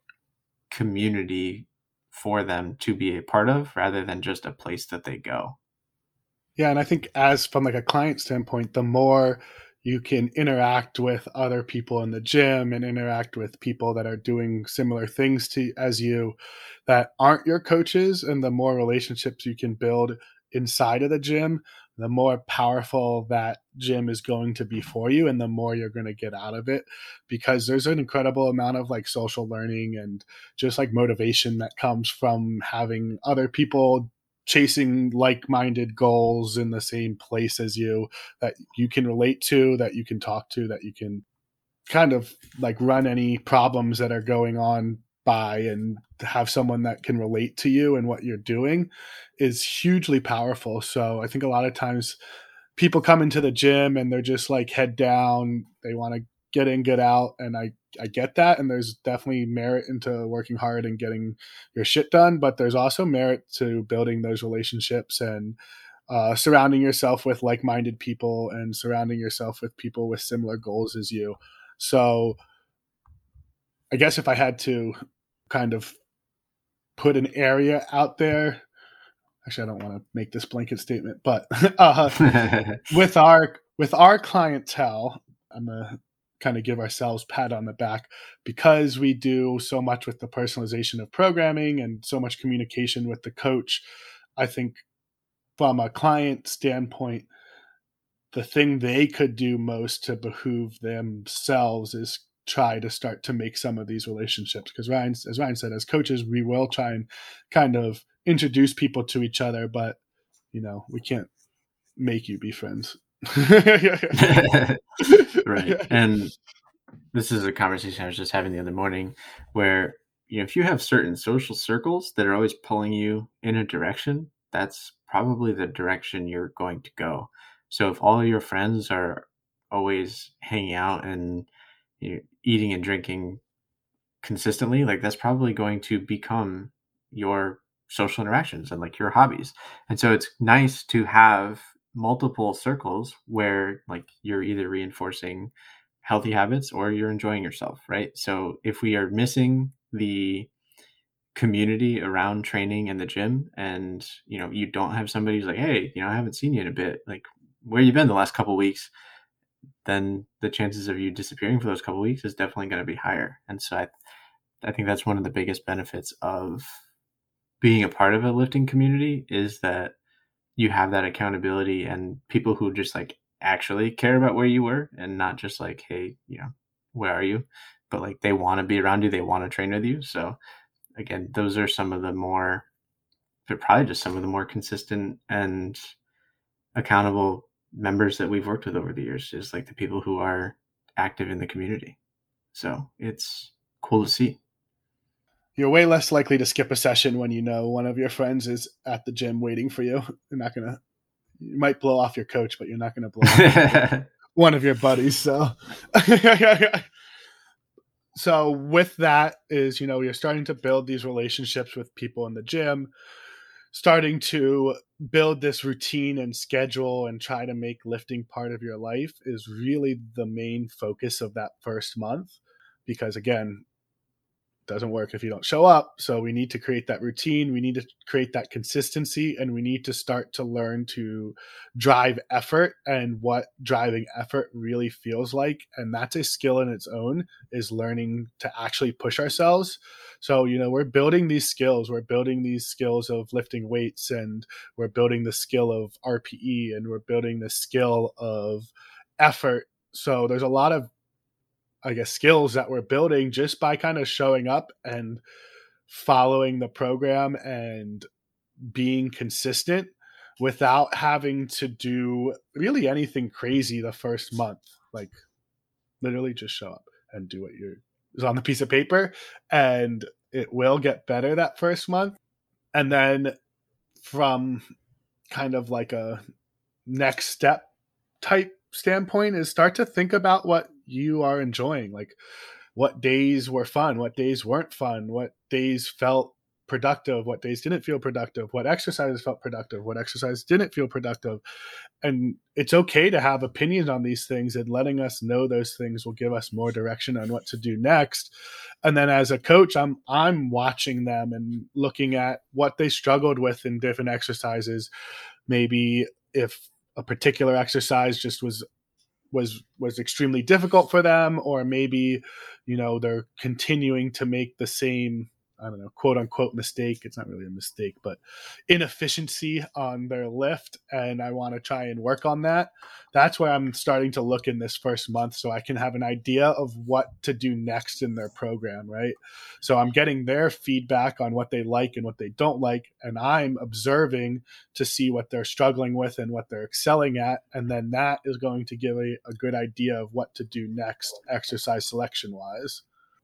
community for them to be a part of rather than just a place that they go. Yeah. And I think as from like a client standpoint, the more you can interact with other people in the gym and interact with people that are doing similar things as you that aren't your coaches, and the more relationships you can build inside of the gym, the more powerful that gym is going to be for you and the more you're going to get out of it, because there's an incredible amount of like social learning and just like motivation that comes from having other people chasing like-minded goals in the same place as you, that you can relate to, that you can talk to, that you can kind of like run any problems that are going on by, and have someone that can relate to you and what you're doing is hugely powerful. So I think a lot of times people come into the gym and they're just like head down, they want to get in, get out. And I get that. And there's definitely merit into working hard and getting your shit done, but there's also merit to building those relationships and surrounding yourself with like-minded people and surrounding yourself with people with similar goals as you. So I guess if I had to kind of put an area out there, actually, I don't want to make this blanket statement, but with our clientele, I'm gonna kind of give ourselves a pat on the back, because we do so much with the personalization of programming and so much communication with the coach. I think from a client standpoint, the thing they could do most to behoove themselves is try to start to make some of these relationships, because as Ryan said, as coaches, we will try and kind of introduce people to each other, but we can't make you be friends. Right. And this is a conversation I was just having the other morning where, if you have certain social circles that are always pulling you in a direction, that's probably the direction you're going to go. So if all of your friends are always hanging out and eating and drinking consistently, like that's probably going to become your social interactions and like your hobbies. And so it's nice to have multiple circles where like you're either reinforcing healthy habits or you're enjoying yourself, right? So if we are missing the community around training and the gym, and you don't have somebody who's like, hey, I haven't seen you in a bit, like where you been the last couple of weeks, then the chances of you disappearing for those couple of weeks is definitely going to be higher. And so I think that's one of the biggest benefits of being a part of a lifting community, is that you have that accountability and people who just like actually care about where you were, and not just like, hey, where are you? But like they want to be around you, they want to train with you. So again, those are probably just some of the more consistent and accountable members that we've worked with over the years, is like the people who are active in the community. So it's cool to see. You're way less likely to skip a session when one of your friends is at the gym waiting for you. You might blow off your coach, but you're not going to blow off one of your buddies. So, so with that is, you're starting to build these relationships with people in the gym, starting to build this routine and schedule and try to make lifting part of your life is really the main focus of that first month. Because again, doesn't work if you don't show up. So we need to create that routine. We need to create that consistency, and we need to start to learn to drive effort and what driving effort really feels like. And that's a skill in its own, is learning to actually push ourselves. So, we're building these skills. We're building these skills of lifting weights, and we're building the skill of RPE, and we're building the skill of effort. So there's a lot of skills that we're building just by kind of showing up and following the program and being consistent without having to do really anything crazy the first month. Like literally just show up and do what is on the piece of paper, and it will get better that first month. And then from kind of like a next step type standpoint is start to think about what you are enjoying, like what days were fun, what days weren't fun, what days felt productive, what days didn't feel productive, what exercises felt productive, what exercise didn't feel productive. And it's okay to have opinions on these things, and letting us know those things will give us more direction on what to do next. And then as a coach, I'm watching them and looking at what they struggled with in different exercises. Maybe if a particular exercise just was extremely difficult for them, or maybe they're continuing to make the same, I don't know, quote unquote mistake. It's not really a mistake, but inefficiency on their lift, and I want to try and work on that. That's where I'm starting to look in this first month, so I can have an idea of what to do next in their program, right? So I'm getting their feedback on what they like and what they don't like, and I'm observing to see what they're struggling with and what they're excelling at, and then that is going to give a good idea of what to do next, exercise selection wise.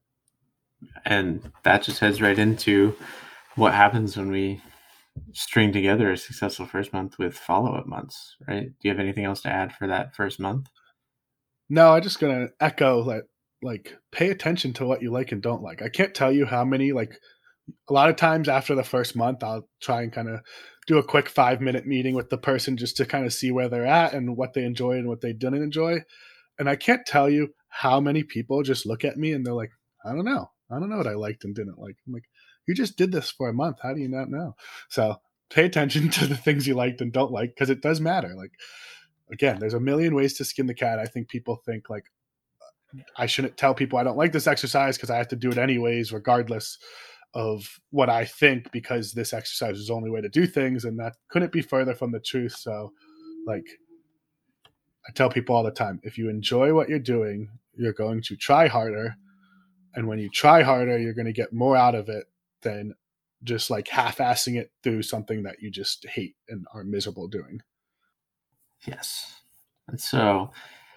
And that just heads right into what happens when we string together a successful first month with follow-up months, right? Do you have anything else to add for that first month? No, I'm just going to echo that, like, pay attention to what you like and don't like. I can't tell you how many, like, a lot of times after the first month, I'll try and kind of do a quick 5-minute meeting with the person just to kind of see where they're at and what they enjoyed and what they didn't enjoy. And I can't tell you how many people just look at me and they're like, I don't know what I liked and didn't like. I'm like, you just did this for a month. How do you not know? So pay attention to the things you liked and don't like, because it does matter. Like, again, there's a million ways to skin the cat. I think people think like, I shouldn't tell people I don't like this exercise because I have to do it anyways, regardless of what I think, because this exercise is the only way to do things. And that couldn't be further from the truth. So like, I tell people all the time, if you enjoy what you're doing, you're going to try harder. And when you try harder, you're going to get more out of it than just like half-assing it through something that you just hate and are miserable doing. Yes. And so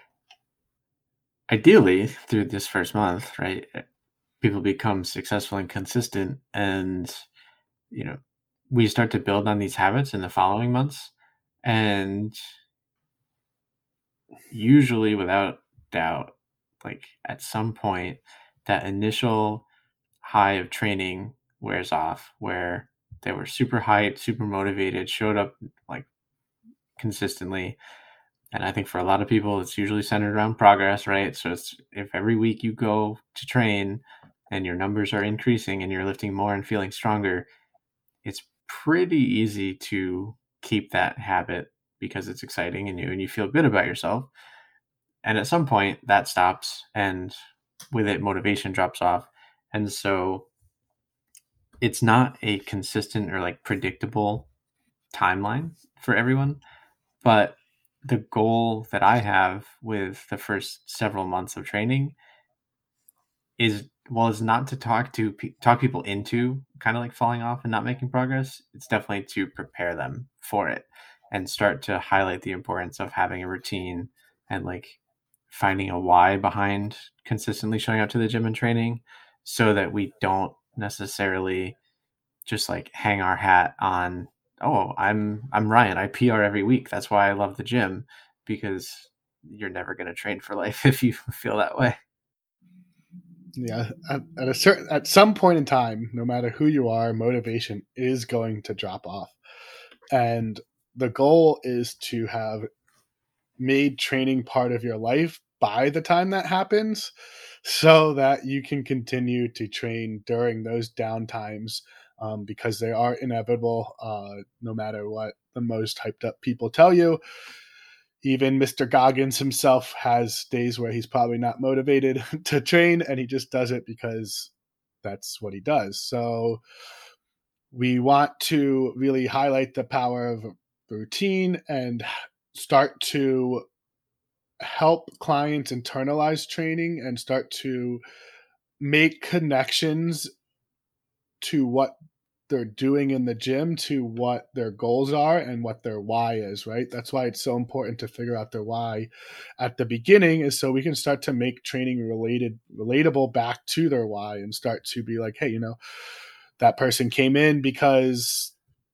ideally through this first month, right, people become successful and consistent, and we start to build on these habits in the following months. And usually, without doubt, like at some point, that initial high of training wears off, where they were super hyped, super motivated, showed up like consistently. And I think for a lot of people, it's usually centered around progress, right? So it's, if every week you go to train and your numbers are increasing and you're lifting more and feeling stronger, it's pretty easy to keep that habit because it's exciting and you feel good about yourself. And at some point that stops, and with it, motivation drops off. And so it's not a consistent or like predictable timeline for everyone. But the goal that I have with the first several months of training is not to talk people into kind of like falling off and not making progress. It's definitely to prepare them for it and start to highlight the importance of having a routine and like finding a why behind consistently showing up to the gym and training, so that we don't necessarily just like hang our hat on, oh, I'm Ryan, I PR every week, that's why I love the gym, because you're never going to train for life if you feel that way. Yeah, at some point in time, no matter who you are, motivation is going to drop off. And the goal is to have made training part of your life by the time that happens, so that you can continue to train during those down times, because they are inevitable, no matter what the most hyped up people tell you. Even Mr. Goggins himself has days where he's probably not motivated to train, and he just does it because that's what he does. So we want to really highlight the power of routine and start to help clients internalize training and start to make connections to what they're doing in the gym to what their goals are and what their why is, right? That's why it's so important to figure out their why at the beginning, is so we can start to make training relatable back to their why, and start to be like, hey, that person came in because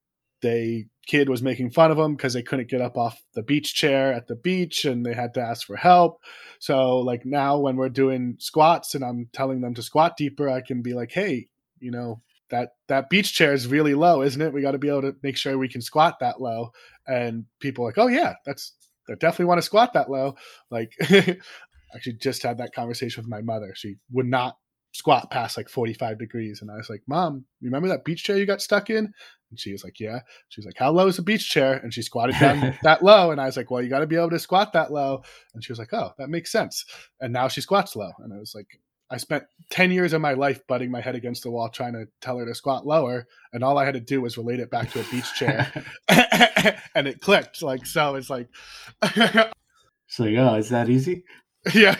kid was making fun of them because they couldn't get up off the beach chair at the beach and they had to ask for help. So like now when we're doing squats and I'm telling them to squat deeper, I can be like, hey, that beach chair is really low, isn't it? We got to be able to make sure we can squat that low. And people are like, oh yeah, they definitely want to squat that low. Like actually just had that conversation with my mother. She would not squat past like 45 degrees. And I was like, Mom, remember that beach chair you got stuck in? And she was like, yeah. She was like, how low is the beach chair? And she squatted down that low. And I was like, well, you got to be able to squat that low. And she was like, oh, that makes sense. And now she squats low. And I was like, I spent 10 years of my life butting my head against the wall trying to tell her to squat lower, and all I had to do was relate it back to a beach chair. And it clicked. Like, so it's like it's like, oh, is that easy? Yeah.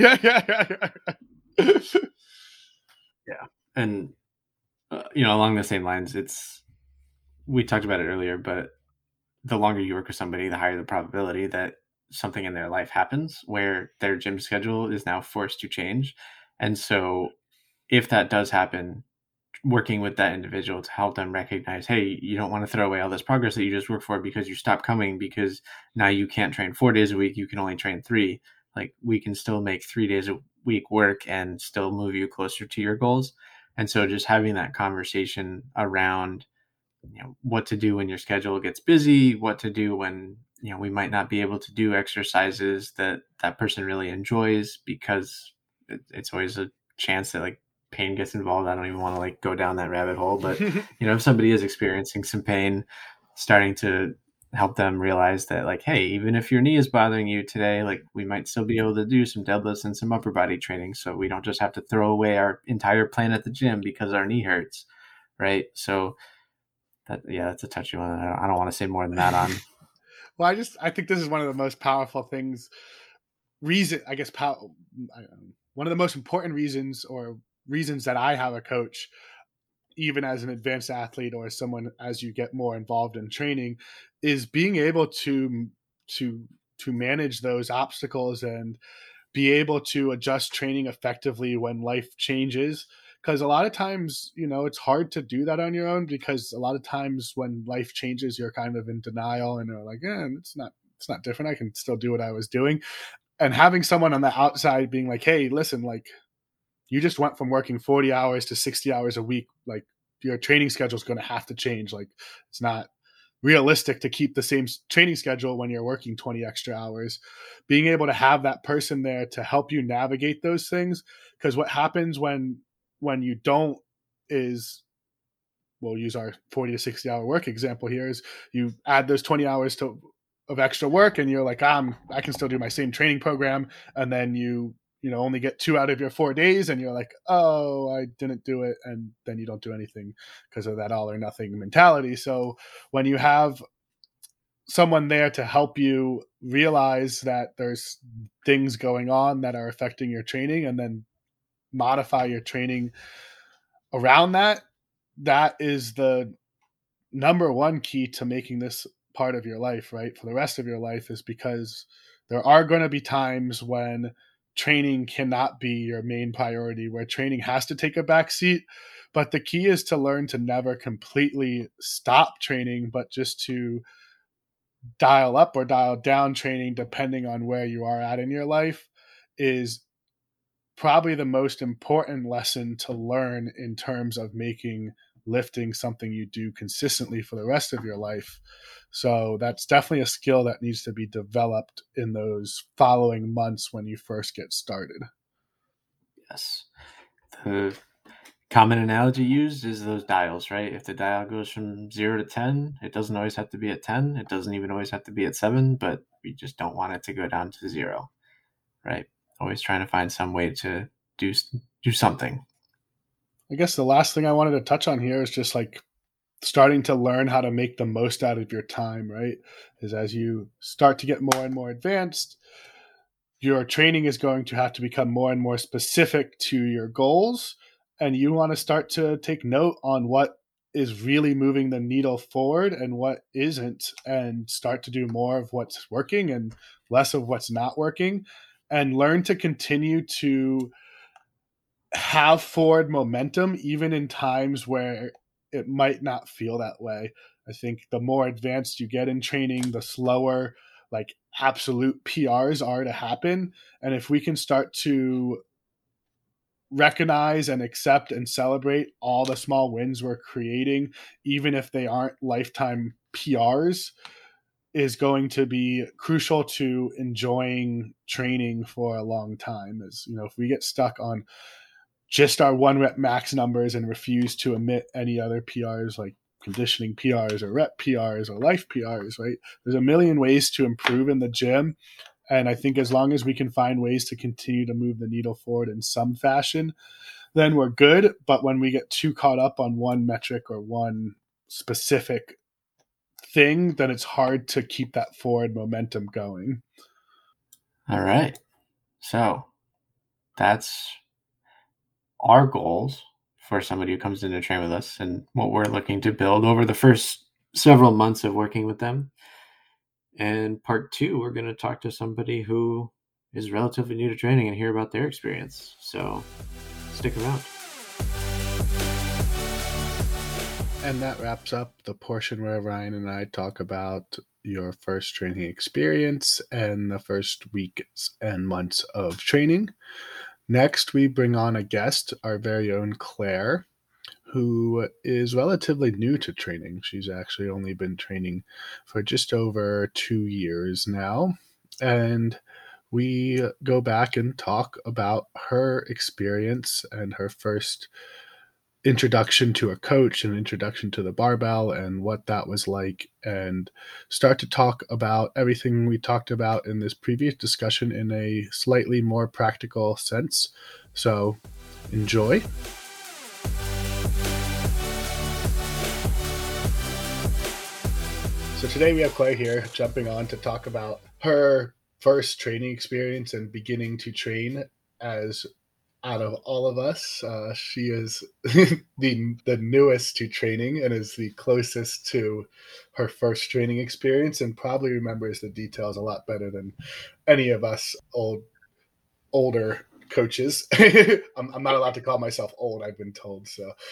Yeah. And along the same lines, we talked about it earlier, but the longer you work with somebody, the higher the probability that something in their life happens where their gym schedule is now forced to change. And so if that does happen, working with that individual to help them recognize, hey, you don't want to throw away all this progress that you just worked for because you stopped coming, because now you can't train 4 days a week, you can only train 3. Like, we can still make 3 days a week work and still move you closer to your goals. And so just having that conversation around, what to do when your schedule gets busy, what to do when, we might not be able to do exercises that person really enjoys, because it's always a chance that like pain gets involved. I don't even want to like go down that rabbit hole, but if somebody is experiencing some pain, starting to help them realize that like, hey, even if your knee is bothering you today, like we might still be able to do some deadlifts and some upper body training. So we don't just have to throw away our entire plan at the gym because our knee hurts. Right. So that's a touchy one. I don't want to say more than that on. Well, I think this is one of the most powerful things. one of the most important reasons that I have a coach, even as an advanced athlete or as someone as you get more involved in training, is being able to manage those obstacles and be able to adjust training effectively when life changes. Because a lot of times, it's hard to do that on your own, because a lot of times when life changes, you're kind of in denial and you're like, it's not different. I can still do what I was doing. And having someone on the outside being like, hey, listen, like, you just went from working 40 hours to 60 hours a week. Like, your training schedule is going to have to change. Like, it's not realistic to keep the same training schedule when you're working 20 extra hours. Being able to have that person there to help you navigate those things. Because what happens when you don't is, we'll use our 40 to 60 hour work example here, is you add those 20 hours of extra work and you're like, I can still do my same training program. And then you only get 2 out of your 4 days and you're like, oh, I didn't do it. And then you don't do anything because of that all or nothing mentality. So when you have someone there to help you realize that there's things going on that are affecting your training and then modify your training around that, that is the number one key to making this part of your life, right, for the rest of your life, is because there are going to be times when training cannot be your main priority, where training has to take a back seat. But the key is to learn to never completely stop training, but just to dial up or dial down training depending on where you are at in your life, is probably the most important lesson to learn in terms of making lifting something you do consistently for the rest of your life. So that's definitely a skill that needs to be developed in those following months when you first get started. Yes. The common analogy used is those dials, right? If the dial goes from 0 to 10, it doesn't always have to be at 10. It doesn't even always have to be at 7, but we just don't want it to go down to 0, right? Always trying to find some way to do something. I guess the last thing I wanted to touch on here is just like starting to learn how to make the most out of your time, right? Is as you start to get more and more advanced, your training is going to have to become more and more specific to your goals. And you want to start to take note on what is really moving the needle forward and what isn't, and start to do more of what's working and less of what's not working, and learn to continue to have forward momentum even in times where it might not feel that way. I think the more advanced you get in training, the slower like absolute PRs are to happen. And if we can start to recognize and accept and celebrate all the small wins we're creating, even if they aren't lifetime PRs, is going to be crucial to enjoying training for a long time. As if we get stuck on just our 1 rep max numbers and refuse to omit any other PRs like conditioning PRs or rep PRs or life PRs, right? There's a million ways to improve in the gym. And I think as long as we can find ways to continue to move the needle forward in some fashion, then we're good. But when we get too caught up on one metric or one specific thing, then it's hard to keep that forward momentum going. All right. So that's our goals for somebody who comes in to train with us and what we're looking to build over the first several months of working with them. And part 2, we're going to talk to somebody who is relatively new to training and hear about their experience. So stick around. And that wraps up the portion where Ryan and I talk about your first training experience and the first weeks and months of training. Next, we bring on a guest, our very own Claire, who is relatively new to training. She's actually only been training for just over 2 years now. And we go back and talk about her experience and her first introduction to a coach and introduction to the barbell and what that was like, and start to talk about everything we talked about in this previous discussion in a slightly more practical sense. So enjoy. So today we have Claire here jumping on to talk about her first training experience and beginning to train as out of all of us. She is the newest to training and is the closest to her first training experience, and probably remembers the details a lot better than any of us older coaches. I'm not allowed to call myself old, I've been told.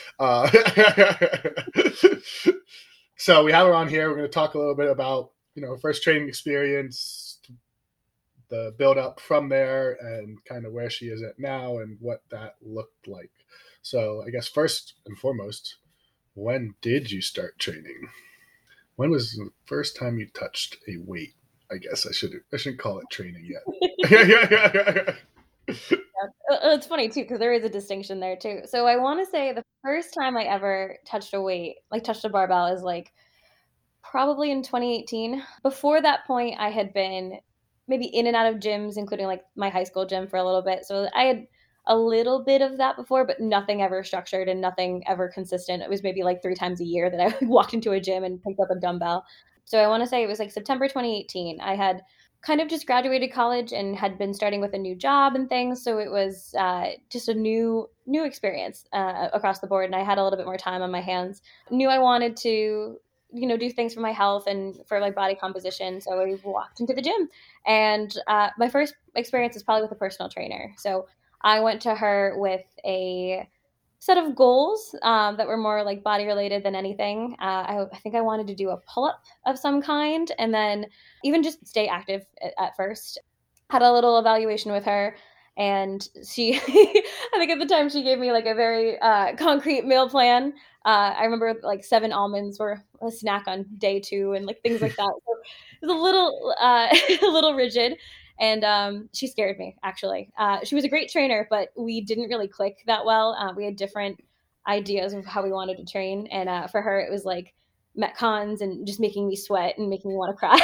So we have her on here. We're going to talk a little bit about first training experience, the build up from there, and kind of where she is at now and what that looked like. So I guess first and foremost, when did you start training? When was the first time you touched a weight? I guess I shouldn't call it training yet. It's funny too, because there is a distinction there too. So I want to say the first time I ever touched a weight, like touched a barbell, is like probably in 2018. Before that point, I had been maybe in and out of gyms, including like my high school gym for a little bit. So I had a little bit of that before, but nothing ever structured and nothing ever consistent. It was maybe like 3 times a year that I walked into a gym and picked up a dumbbell. So I want to say it was like September 2018. I had kind of just graduated college and had been starting with a new job and things. So it was just a new experience across the board. And I had a little bit more time on my hands. Knew I wanted to, do things for my health and for like body composition. So I walked into the gym, and my first experience was probably with a personal trainer. So I went to her with a set of goals that were more like body related than anything. I think I wanted to do a pull-up of some kind, and then even just stay active at first. Had a little evaluation with her, and she, I think at the time she gave me like a very concrete meal plan. I remember like 7 almonds were a snack on day 2 and like things like that. So it was a little, a little rigid. And she scared me, actually. She was a great trainer, but we didn't really click that well. We had different ideas of how we wanted to train. And for her, it was like Metcons and just making me sweat and making me want to cry.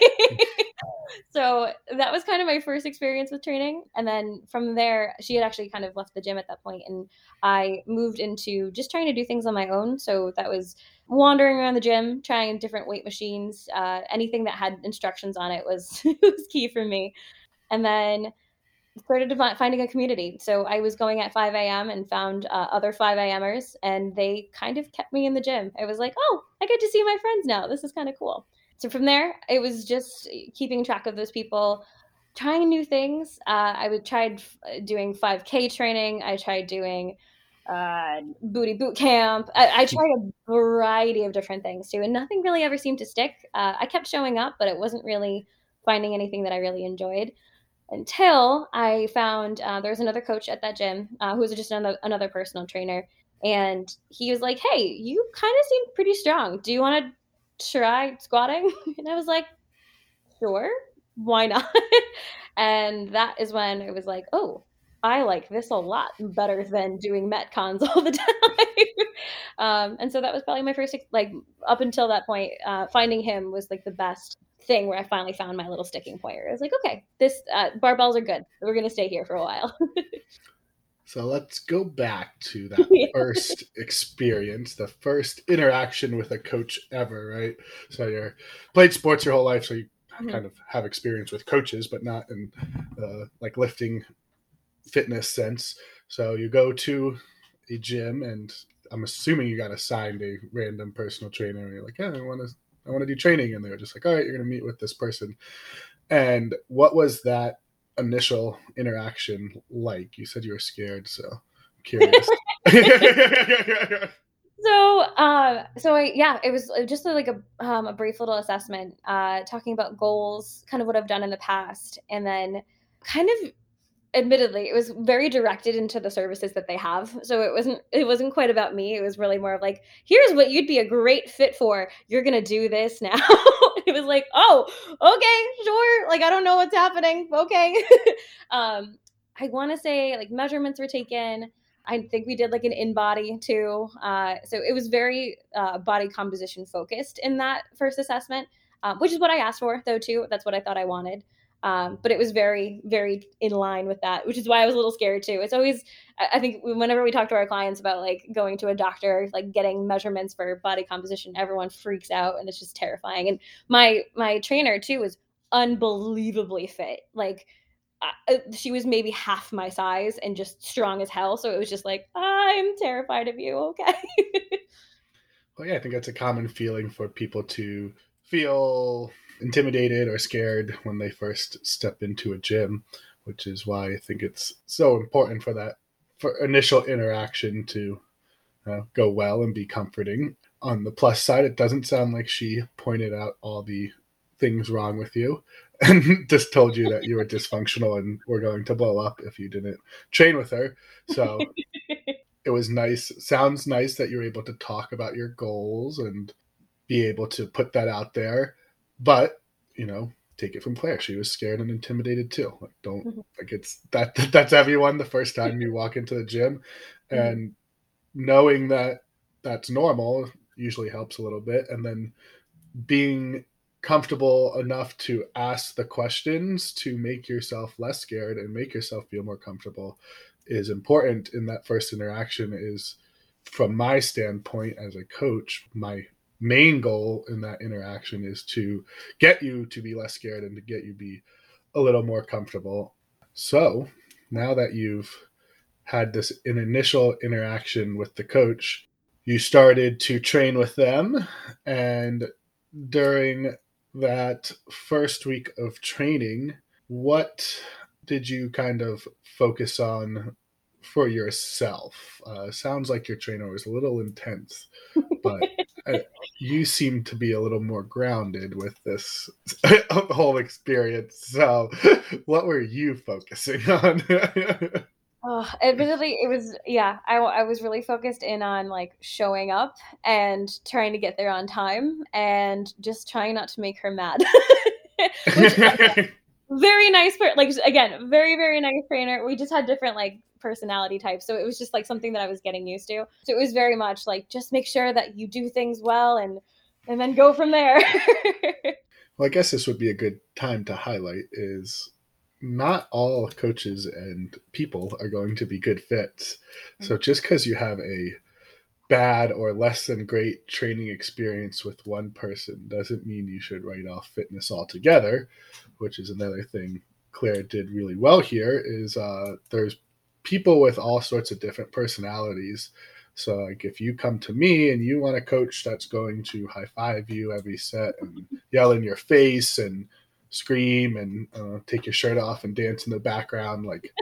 So that was kind of my first experience with training. And then from there, she had actually kind of left the gym at that point, and I moved into just trying to do things on my own. So that was wandering around the gym, trying different weight machines. Anything that had instructions on it was was key for me. And then started finding a community. So I was going at 5 a.m. and found other 5 a.m.ers, and they kind of kept me in the gym. I was like, oh, I get to see my friends now. This is kind of cool. So from there, it was just keeping track of those people, trying new things. Tried doing 5K training. I tried doing booty boot camp. I tried a variety of different things too, and nothing really ever seemed to stick. I kept showing up, but it wasn't really finding anything that I really enjoyed until I found there was another coach at that gym who was just another personal trainer. And he was like, hey, you kind of seem pretty strong. Do you want to try squatting? And I was like, sure, why not? And that is when it was like, oh, I like this a lot better than doing Metcons all the time. And so that was probably my first, like up until that point, finding him was like the best thing where I finally found my little sticking point. I was like, okay, this barbells are good. We're going to stay here for a while. So let's go back to that first experience, the first interaction with a coach ever, right? So you played sports your whole life, so you kind of have experience with coaches, but not in like lifting fitness sense. So you go to a gym, and I'm assuming you got assigned a random personal trainer, and you're like, yeah, I want to do training. And they're just like, all right, you're going to meet with this person. And what was that initial interaction like? You said you were scared, so I'm curious. It was just like a brief little assessment, talking about goals, kind of what I've done in the past, and then kind of, admittedly, it was very directed into the services that they have. So it wasn't quite about me. It was really more of like, here's what you'd be a great fit for. You're going to do this now. It was like, oh, okay, sure. Like, I don't know what's happening. Okay. I want to say like measurements were taken. I think we did like an in-body too. So it was very body composition focused in that first assessment, which is what I asked for though too. That's what I thought I wanted. But it was very, very in line with that, which is why I was a little scared too. It's always, I think whenever we talk to our clients about like going to a doctor, like getting measurements for body composition, everyone freaks out and it's just terrifying. And my trainer too was unbelievably fit. Like she was maybe half my size and just strong as hell. So it was just like, I'm terrified of you. Okay. Well, yeah, I think that's a common feeling for people to feel intimidated or scared when they first step into a gym, which is why I think it's so important for initial interaction to go well and be comforting. On the plus side, it doesn't sound like she pointed out all the things wrong with you and just told you that you were dysfunctional and were going to blow up if you didn't train with her. So it was nice. Sounds nice that you're able to talk about your goals and be able to put that out there. But, take it from Claire. She was scared and intimidated too. That's everyone the first time you walk into the gym. And knowing that that's normal usually helps a little bit. And then being comfortable enough to ask the questions to make yourself less scared and make yourself feel more comfortable is important in that first interaction. Is, from my standpoint as a coach, my main goal in that interaction is to get you to be less scared and to get you be a little more comfortable. So now that you've had an initial interaction with the coach, you started to train with them, and during that first week of training, what did you kind of focus on for yourself? Sounds like your trainer was a little intense, but you seem to be a little more grounded with this whole experience. So what were you focusing on? Admittedly, it was, I was really focused in on like showing up and trying to get there on time and just trying not to make her mad. Which, very nice, like, again, very, very nice trainer. We just had different like personality types. So it was just like something that I was getting used to. So it was very much like, just make sure that you do things well and then go from there. Well, I guess this would be a good time to highlight is not all coaches and people are going to be good fits. So just because you have a bad or less than great training experience with one person doesn't mean you should write off fitness altogether, which is another thing Claire did really well here. Is there's people with all sorts of different personalities. So like if you come to me and you want a coach that's going to high five you every set and yell in your face and scream and take your shirt off and dance in the background, like,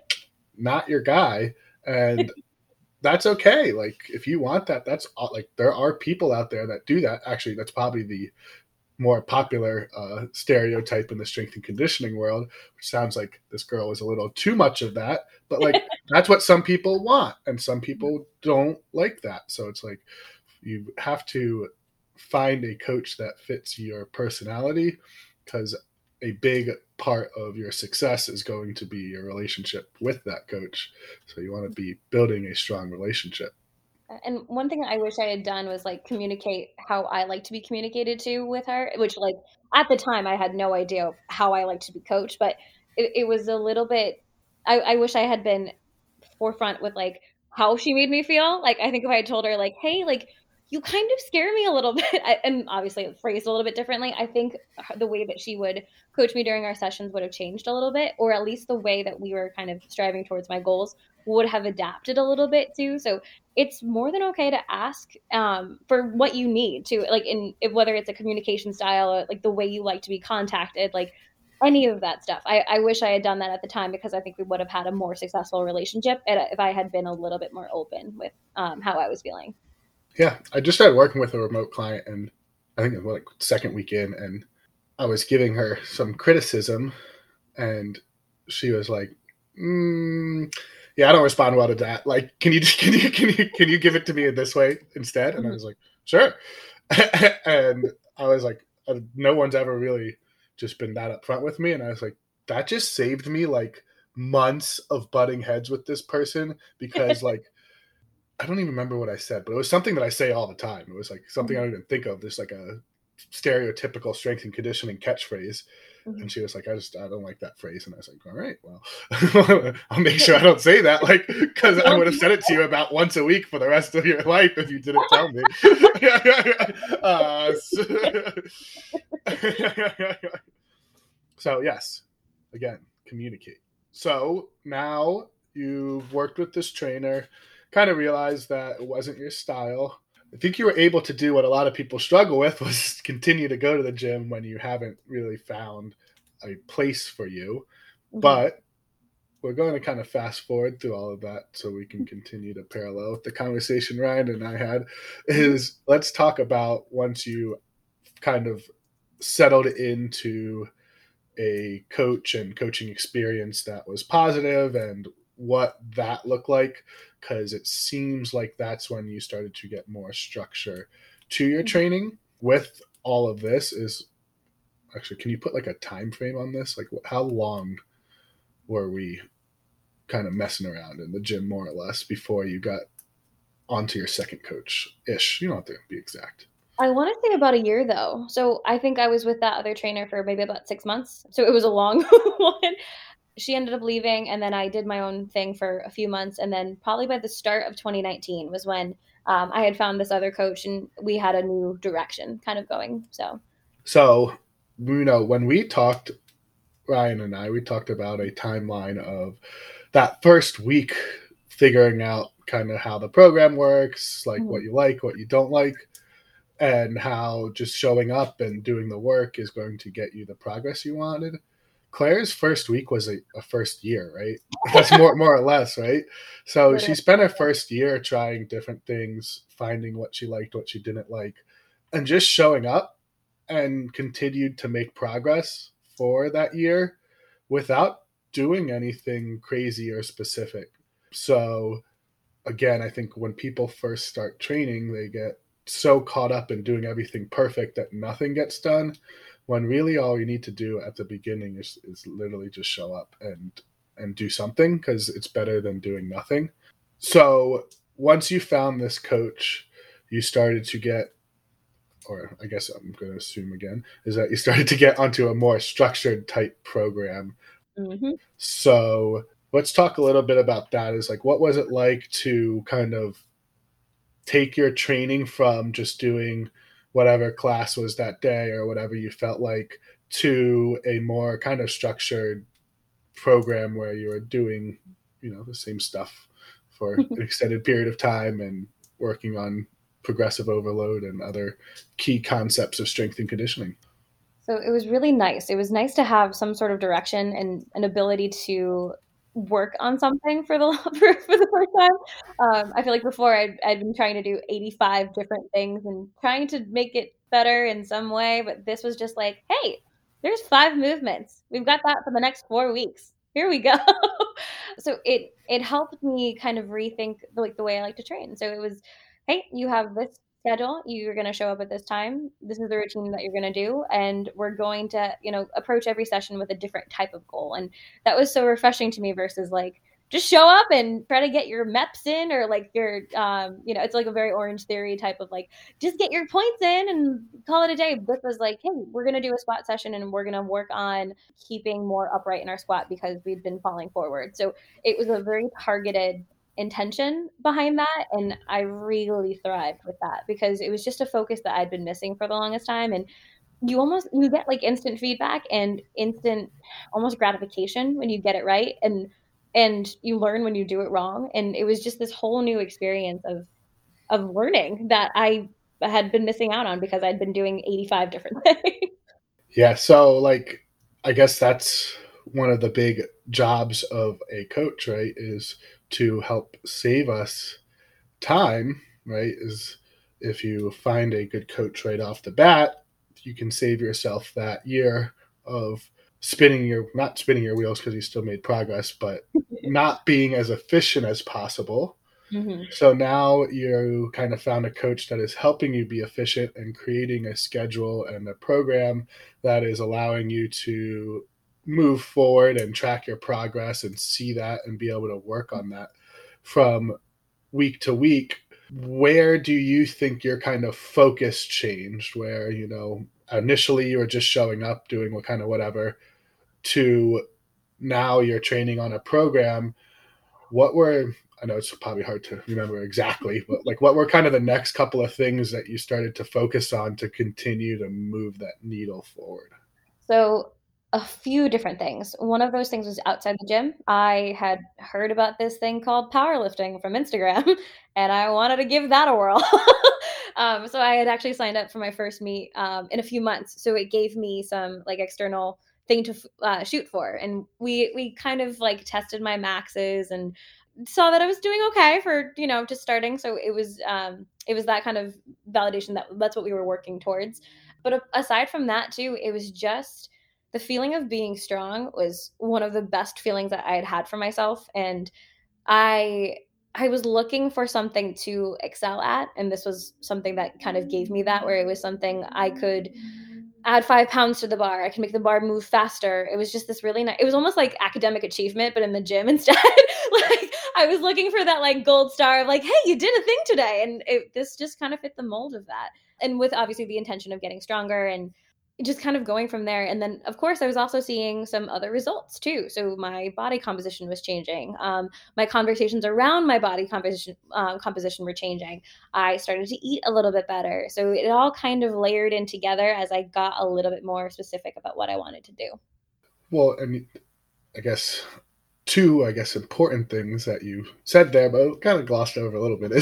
not your guy. And that's okay. Like, if you want that, that's like, there are people out there that do that. Actually, that's probably the more popular stereotype in the strength and conditioning world, which sounds like this girl was a little too much of that, but like, that's what some people want. And some people don't like that. So it's like, you have to find a coach that fits your personality, because a big part of your success is going to be your relationship with that coach. So you want to be building a strong relationship. And one thing I wish I had done was like communicate how I like to be communicated to with her, which like at the time I had no idea how I like to be coached, but it was a little bit, I wish I had been forefront with like how she made me feel. Like, I think if I had told her like, hey, like, you kind of scare me a little bit, and obviously phrased a little bit differently, I think the way that she would coach me during our sessions would have changed a little bit, or at least the way that we were kind of striving towards my goals would have adapted a little bit too. So it's more than okay to ask for what you need to, like, whether it's a communication style or like the way you like to be contacted, like any of that stuff. I wish I had done that at the time, because I think we would have had a more successful relationship if I had been a little bit more open with how I was feeling. Yeah, I just started working with a remote client, and I think it was like second week in, and I was giving her some criticism, and she was like, "Yeah, I don't respond well to that. Like, can you give it to me in this way instead?" And I was like, "Sure." And I was like, "No one's ever really just been that upfront with me," and I was like, "That just saved me like months of butting heads with this person," because like, I don't even remember what I said, but it was something that I say all the time. It was like something I don't even think of. There's like a stereotypical strength and conditioning catchphrase. And she was like, I don't like that phrase. And I was like, all right, well, I'll make sure I don't say that. Like, because I would have said it to you about once a week for the rest of your life if you didn't tell me. So yes, again, communicate. So now you've worked with this trainer, kind of realized that it wasn't your style. I think you were able to do what a lot of people struggle with, was continue to go to the gym when you haven't really found a place for you. Mhm. But we're going to kind of fast forward through all of that so we can continue to parallel with the conversation Ryan and I had. Is let's talk about once you kind of settled into a coach and coaching experience that was positive and what that looked like, because it seems like that's when you started to get more structure to your training. With all of this, is actually, can you put like a time frame on this? Like how long were we kind of messing around in the gym, more or less, before you got onto your second coach ish? You don't have to be exact. I want to say about a year though. So I think I was with that other trainer for maybe about 6 months. So it was a long one. She ended up leaving, and then I did my own thing for a few months. And then probably by the start of 2019 was when I had found this other coach, and we had a new direction kind of going. So, you know, when we talked, Ryan and I, we talked about a timeline of that first week, figuring out kind of how the program works, like what you don't like, and how just showing up and doing the work is going to get you the progress you wanted. Claire's first week was a first year, right? That's more or less, right? So she spent her first year trying different things, finding what she liked, what she didn't like, and just showing up, and continued to make progress for that year without doing anything crazy or specific. So again, I think when people first start training, they get so caught up in doing everything perfect that nothing gets done, when really all you need to do at the beginning is literally just show up and do something, because it's better than doing nothing. So once you found this coach, you started to get, or I guess I'm going to assume again, is that you started to get onto a more structured type program. Mm-hmm. So let's talk a little bit about that. Is like, what was it like to kind of take your training from just doing whatever class was that day or whatever you felt like, to a more kind of structured program where you were doing, you know, the same stuff for an extended period of time and working on progressive overload and other key concepts of strength and conditioning? So it was really nice. It was nice to have some sort of direction and an ability to work on something for the for the first time. I feel like before I'd been trying to do 85 different things and trying to make it better in some way, but this was just like, hey, there's 5 movements. We've got that for the next 4 weeks. Here we go. So it helped me kind of rethink the way I like to train. So it was, hey, you have this schedule. You're going to show up at this time. This is the routine that you're going to do. And we're going to, approach every session with a different type of goal. And that was so refreshing to me versus like, just show up and try to get your MEPs in, or like your, it's like a very Orange Theory type of like, just get your points in and call it a day. This was like, hey, we're going to do a squat session and we're going to work on keeping more upright in our squat because we've been falling forward. So it was a very targeted intention behind that, and I really thrived with that because it was just a focus that I'd been missing for the longest time. And you get like instant feedback and instant almost gratification when you get it right, and you learn when you do it wrong. And it was just this whole new experience of learning that I had been missing out on because I'd been doing 85 different things. Yeah, so like I guess that's one of the big jobs of a coach, right? Is to help save us time, right? Is if you find a good coach right off the bat, you can save yourself that year of not spinning your wheels because you still made progress, but not being as efficient as possible. Mm-hmm. So now you kind of found a coach that is helping you be efficient and creating a schedule and a program that is allowing you to move forward and track your progress and see that and be able to work on that from week to week. Where do you think your kind of focus changed, where, initially you were just showing up, doing what kind of whatever, to now you're training on a program? I know it's probably hard to remember exactly, but like what were kind of the next couple of things that you started to focus on to continue to move that needle forward? So a few different things. One of those things was outside the gym. I had heard about this thing called powerlifting from Instagram, and I wanted to give that a whirl. So I had actually signed up for my first meet in a few months. So it gave me some like external thing to shoot for, and we kind of like tested my maxes and saw that I was doing okay for just starting. So it was that kind of validation that's what we were working towards. But aside from that too, it was just the feeling of being strong was one of the best feelings that I had had for myself. And I was looking for something to excel at. And this was something that kind of gave me that, where it was something I could add 5 pounds to the bar. I can make the bar move faster. It was just this really nice, it was almost like academic achievement, but in the gym instead. Like I was looking for that like gold star of like, hey, you did a thing today. And this just kind of fit the mold of that. And with obviously the intention of getting stronger and just kind of going from there. And then, of course, I was also seeing some other results too. So my body composition was changing. My conversations around my body composition were changing. I started to eat a little bit better. So it all kind of layered in together as I got a little bit more specific about what I wanted to do. Well, and I guess two important things that you said there, but kind of glossed over a little bit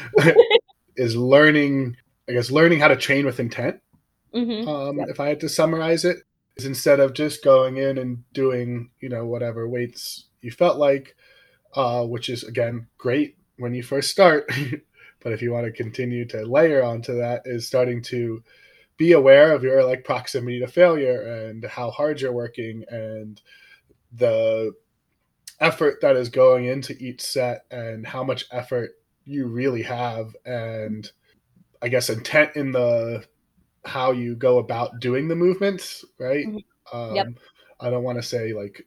is learning how to train with intent. Mm-hmm. If I had to summarize it, is instead of just going in and doing, whatever weights you felt like, which is, again, great when you first start. But if you want to continue to layer onto that, is starting to be aware of your like proximity to failure and how hard you're working and the effort that is going into each set and how much effort you really have. And I guess intent in the how you go about doing the movements, right? Yep. I don't want to say like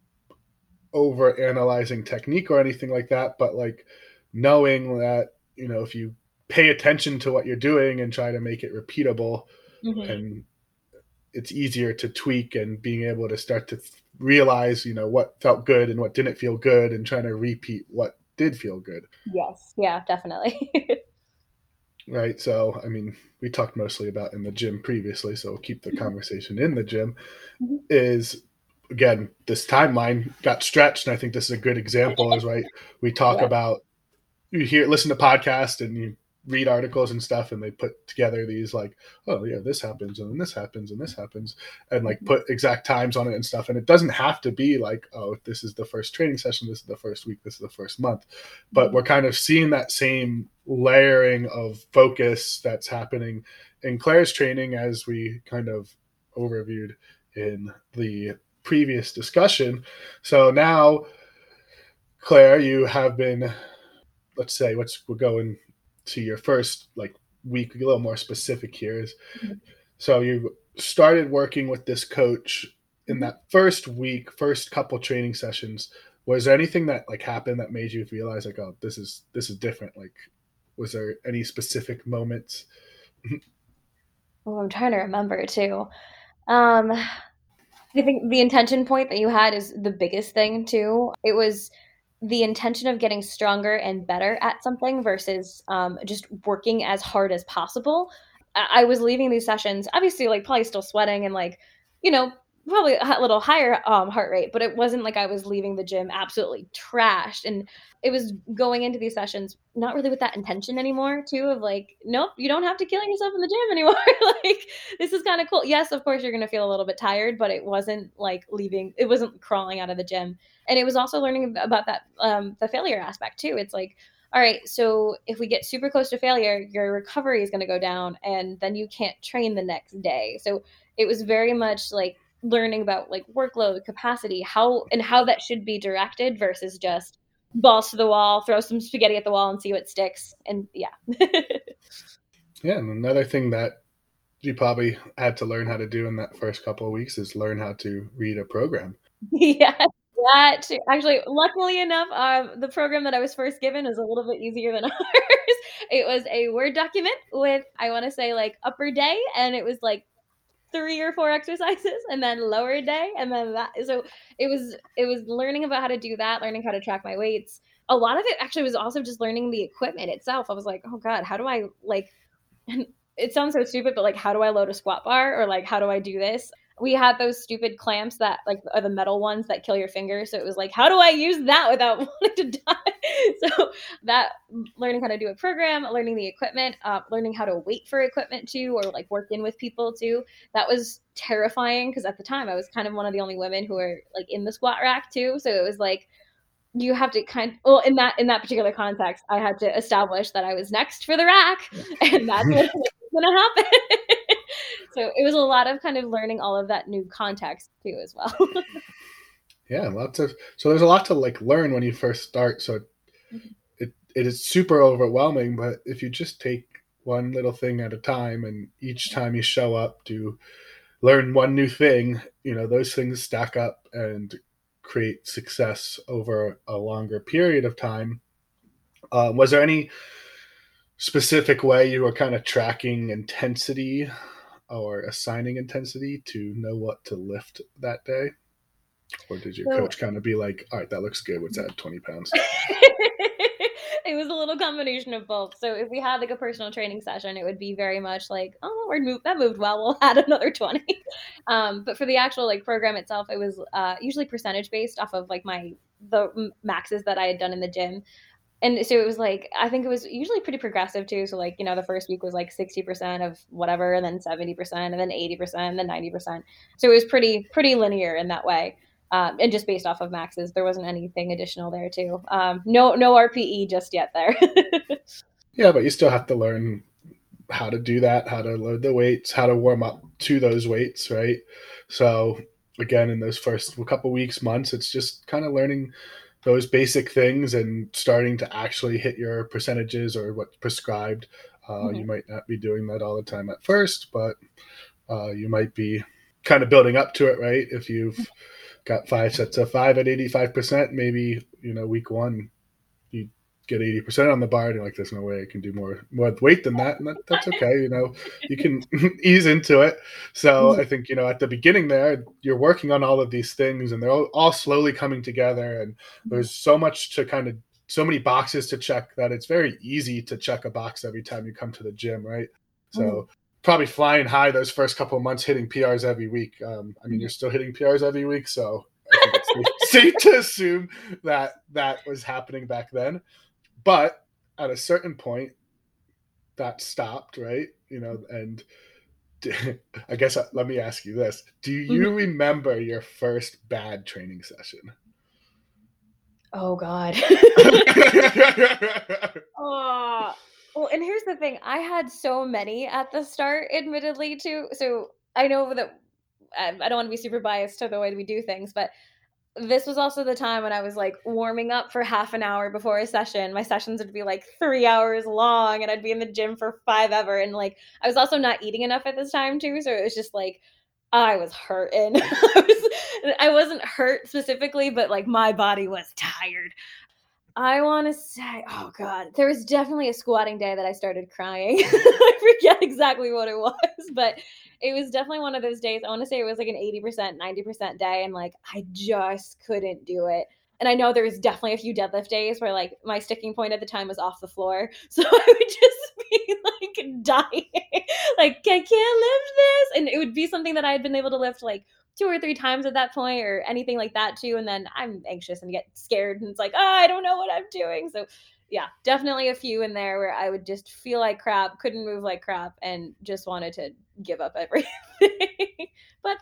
over analyzing technique or anything like that, but like knowing that, if you pay attention to what you're doing and try to make it repeatable, and it's easier to tweak and being able to start to realize, what felt good and what didn't feel good and trying to repeat what did feel good. Yes. Yeah, definitely. Right. So, I mean, we talked mostly about in the gym previously, so we'll keep the conversation in the gym. Is, again, this timeline got stretched, and I think this is a good example, is right. We talk about, you listen to podcasts and you read articles and stuff, and they put together these like, oh yeah, this happens and then this happens and this happens, and like put exact times on it and stuff. And it doesn't have to be like, oh, this is the first training session, this is the first week, this is the first month. But we're kind of seeing that same layering of focus that's happening in Claire's training, as we kind of overviewed in the previous discussion. So now, Claire, you have been, let's say, we're going to your first like week, a little more specific here is, so you started working with this coach in that first week, first couple training sessions. Was there anything that like happened that made you realize like, oh, this is different? Like, was there any specific moments? Oh, I'm trying to remember too. I think the intention point that you had is the biggest thing too. It was the intention of getting stronger and better at something versus just working as hard as possible. I was leaving these sessions, obviously, like probably still sweating and like, probably a little higher heart rate, but it wasn't like I was leaving the gym absolutely trashed. And it was going into these sessions not really with that intention anymore too, of like, nope, you don't have to kill yourself in the gym anymore. Like, this is kind of cool. Yes, of course you're going to feel a little bit tired, but it wasn't like leaving, it wasn't crawling out of the gym. And it was also learning about that, the failure aspect too. It's like, all right, so if we get super close to failure, your recovery is going to go down and then you can't train the next day. So it was very much like learning about like workload, capacity, how that should be directed versus just balls to the wall, throw some spaghetti at the wall and see what sticks. And yeah. Yeah. And another thing that you probably had to learn how to do in that first couple of weeks is learn how to read a program. Yeah. That too. Actually, luckily enough, the program that I was first given is a little bit easier than ours. It was a Word document with, I want to say, like upper day, and it was like 3 or 4 exercises, and then lower day, and then that. So it was learning about how to do that, learning how to track my weights. A lot of it actually was also just learning the equipment itself. I was like, oh God, how do I like? And it sounds so stupid, but like, how do I load a squat bar, or like, how do I do this? we had those stupid clamps that like are the metal ones that kill your fingers. So it was like, how do I use that without wanting to die? So that learning how to do a program, learning the equipment, learning how to wait for equipment too, or like work in with people too. That was terrifying because at the time I was kind of one of the only women who were like in the squat rack too. So it was like, you have to in that particular context, I had to establish that I was next for the rack, and that's what was going to happen. So it was a lot of kind of learning all of that new context too, as well. Yeah, so there's a lot to like learn when you first start. So it is super overwhelming, but if you just take one little thing at a time, and each time you show up to learn one new thing, those things stack up and create success over a longer period of time. Was there any specific way you were kind of tracking intensity or assigning intensity to know what to lift that day? Or did your coach kind of be like, all right, that looks good, let's add 20 pounds? It was a little combination of both. So if we had like a personal training session, it would be very much like, oh, that moved well, we'll add another 20. But for the actual like program itself, it was usually percentage based off of like the maxes that I had done in the gym. And so it was like, I think it was usually pretty progressive too. So like, the first week was like 60% of whatever, and then 70%, and then 80%, and then 90%. So it was pretty linear in that way. And just based off of maxes, there wasn't anything additional there too. No RPE just yet there. Yeah, but you still have to learn how to do that, how to load the weights, how to warm up to those weights, right? So again, in those first couple weeks, months, it's just kind of learning those basic things and starting to actually hit your percentages or what's prescribed. You might not be doing that all the time at first, but you might be kind of building up to it, right? If you've got 5 sets of 5 at 85%, maybe, week 1, you get 80% on the bar and you're like, there's no way I can do more weight than that. And that's okay. You can ease into it. So I think, at the beginning there, you're working on all of these things and they're all slowly coming together. And there's so many boxes to check that it's very easy to check a box every time you come to the gym, right? So probably flying high those first couple of months, hitting PRs every week. You're still hitting PRs every week, so I think it's safe to assume that was happening back then. But at a certain point, that stopped, right? And I guess let me ask you this. Do you remember your first bad training session? Oh, God. Well, and here's the thing. I had so many at the start, admittedly, too. So I know that I don't want to be super biased to the way we do things, but this was also the time when I was like warming up for half an hour before a session. My sessions would be like 3 hours long and I'd be in the gym for 5 ever. And like, I was also not eating enough at this time too. So it was just like, I was hurting. I wasn't hurt specifically, but like my body was tired. I want to say, oh God, there was definitely a squatting day that I started crying. I forget exactly what it was, but it was definitely one of those days. I want to say it was like an 80%, 90% day. And like, I just couldn't do it. And I know there was definitely a few deadlift days where like my sticking point at the time was off the floor. So I would just be like dying, like, I can't lift this. And it would be something that I had been able to lift like 2 or 3 times at that point or anything like that too. And then I'm anxious and get scared and it's like, I don't know what I'm doing. So yeah, definitely a few in there where I would just feel like crap, couldn't move like crap, and just wanted to give up everything. But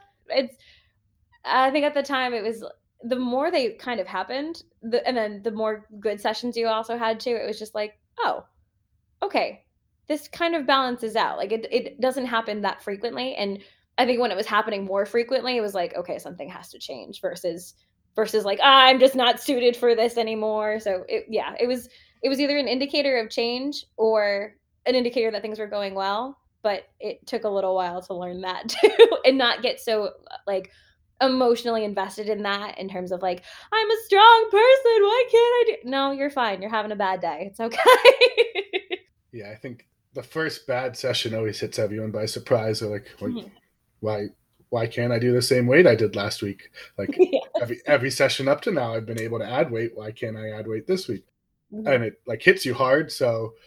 I think at the time it was, the more they kind of happened, and then the more good sessions you also had too, it was just like, oh, okay, this kind of balances out. Like it doesn't happen that frequently. And I think when it was happening more frequently, it was like, okay, something has to change versus like, I'm just not suited for this anymore. So it was either an indicator of change or an indicator that things were going well, but it took a little while to learn that too and not get so like emotionally invested in that in terms of like, I'm a strong person, why can't I do? No, you're fine. You're having a bad day. It's okay. Yeah, I think the first bad session always hits everyone by surprise. They're like, why can't I do the same weight I did last week? Like every session up to now, I've been able to add weight. Why can't I add weight this week? And it like hits you hard. So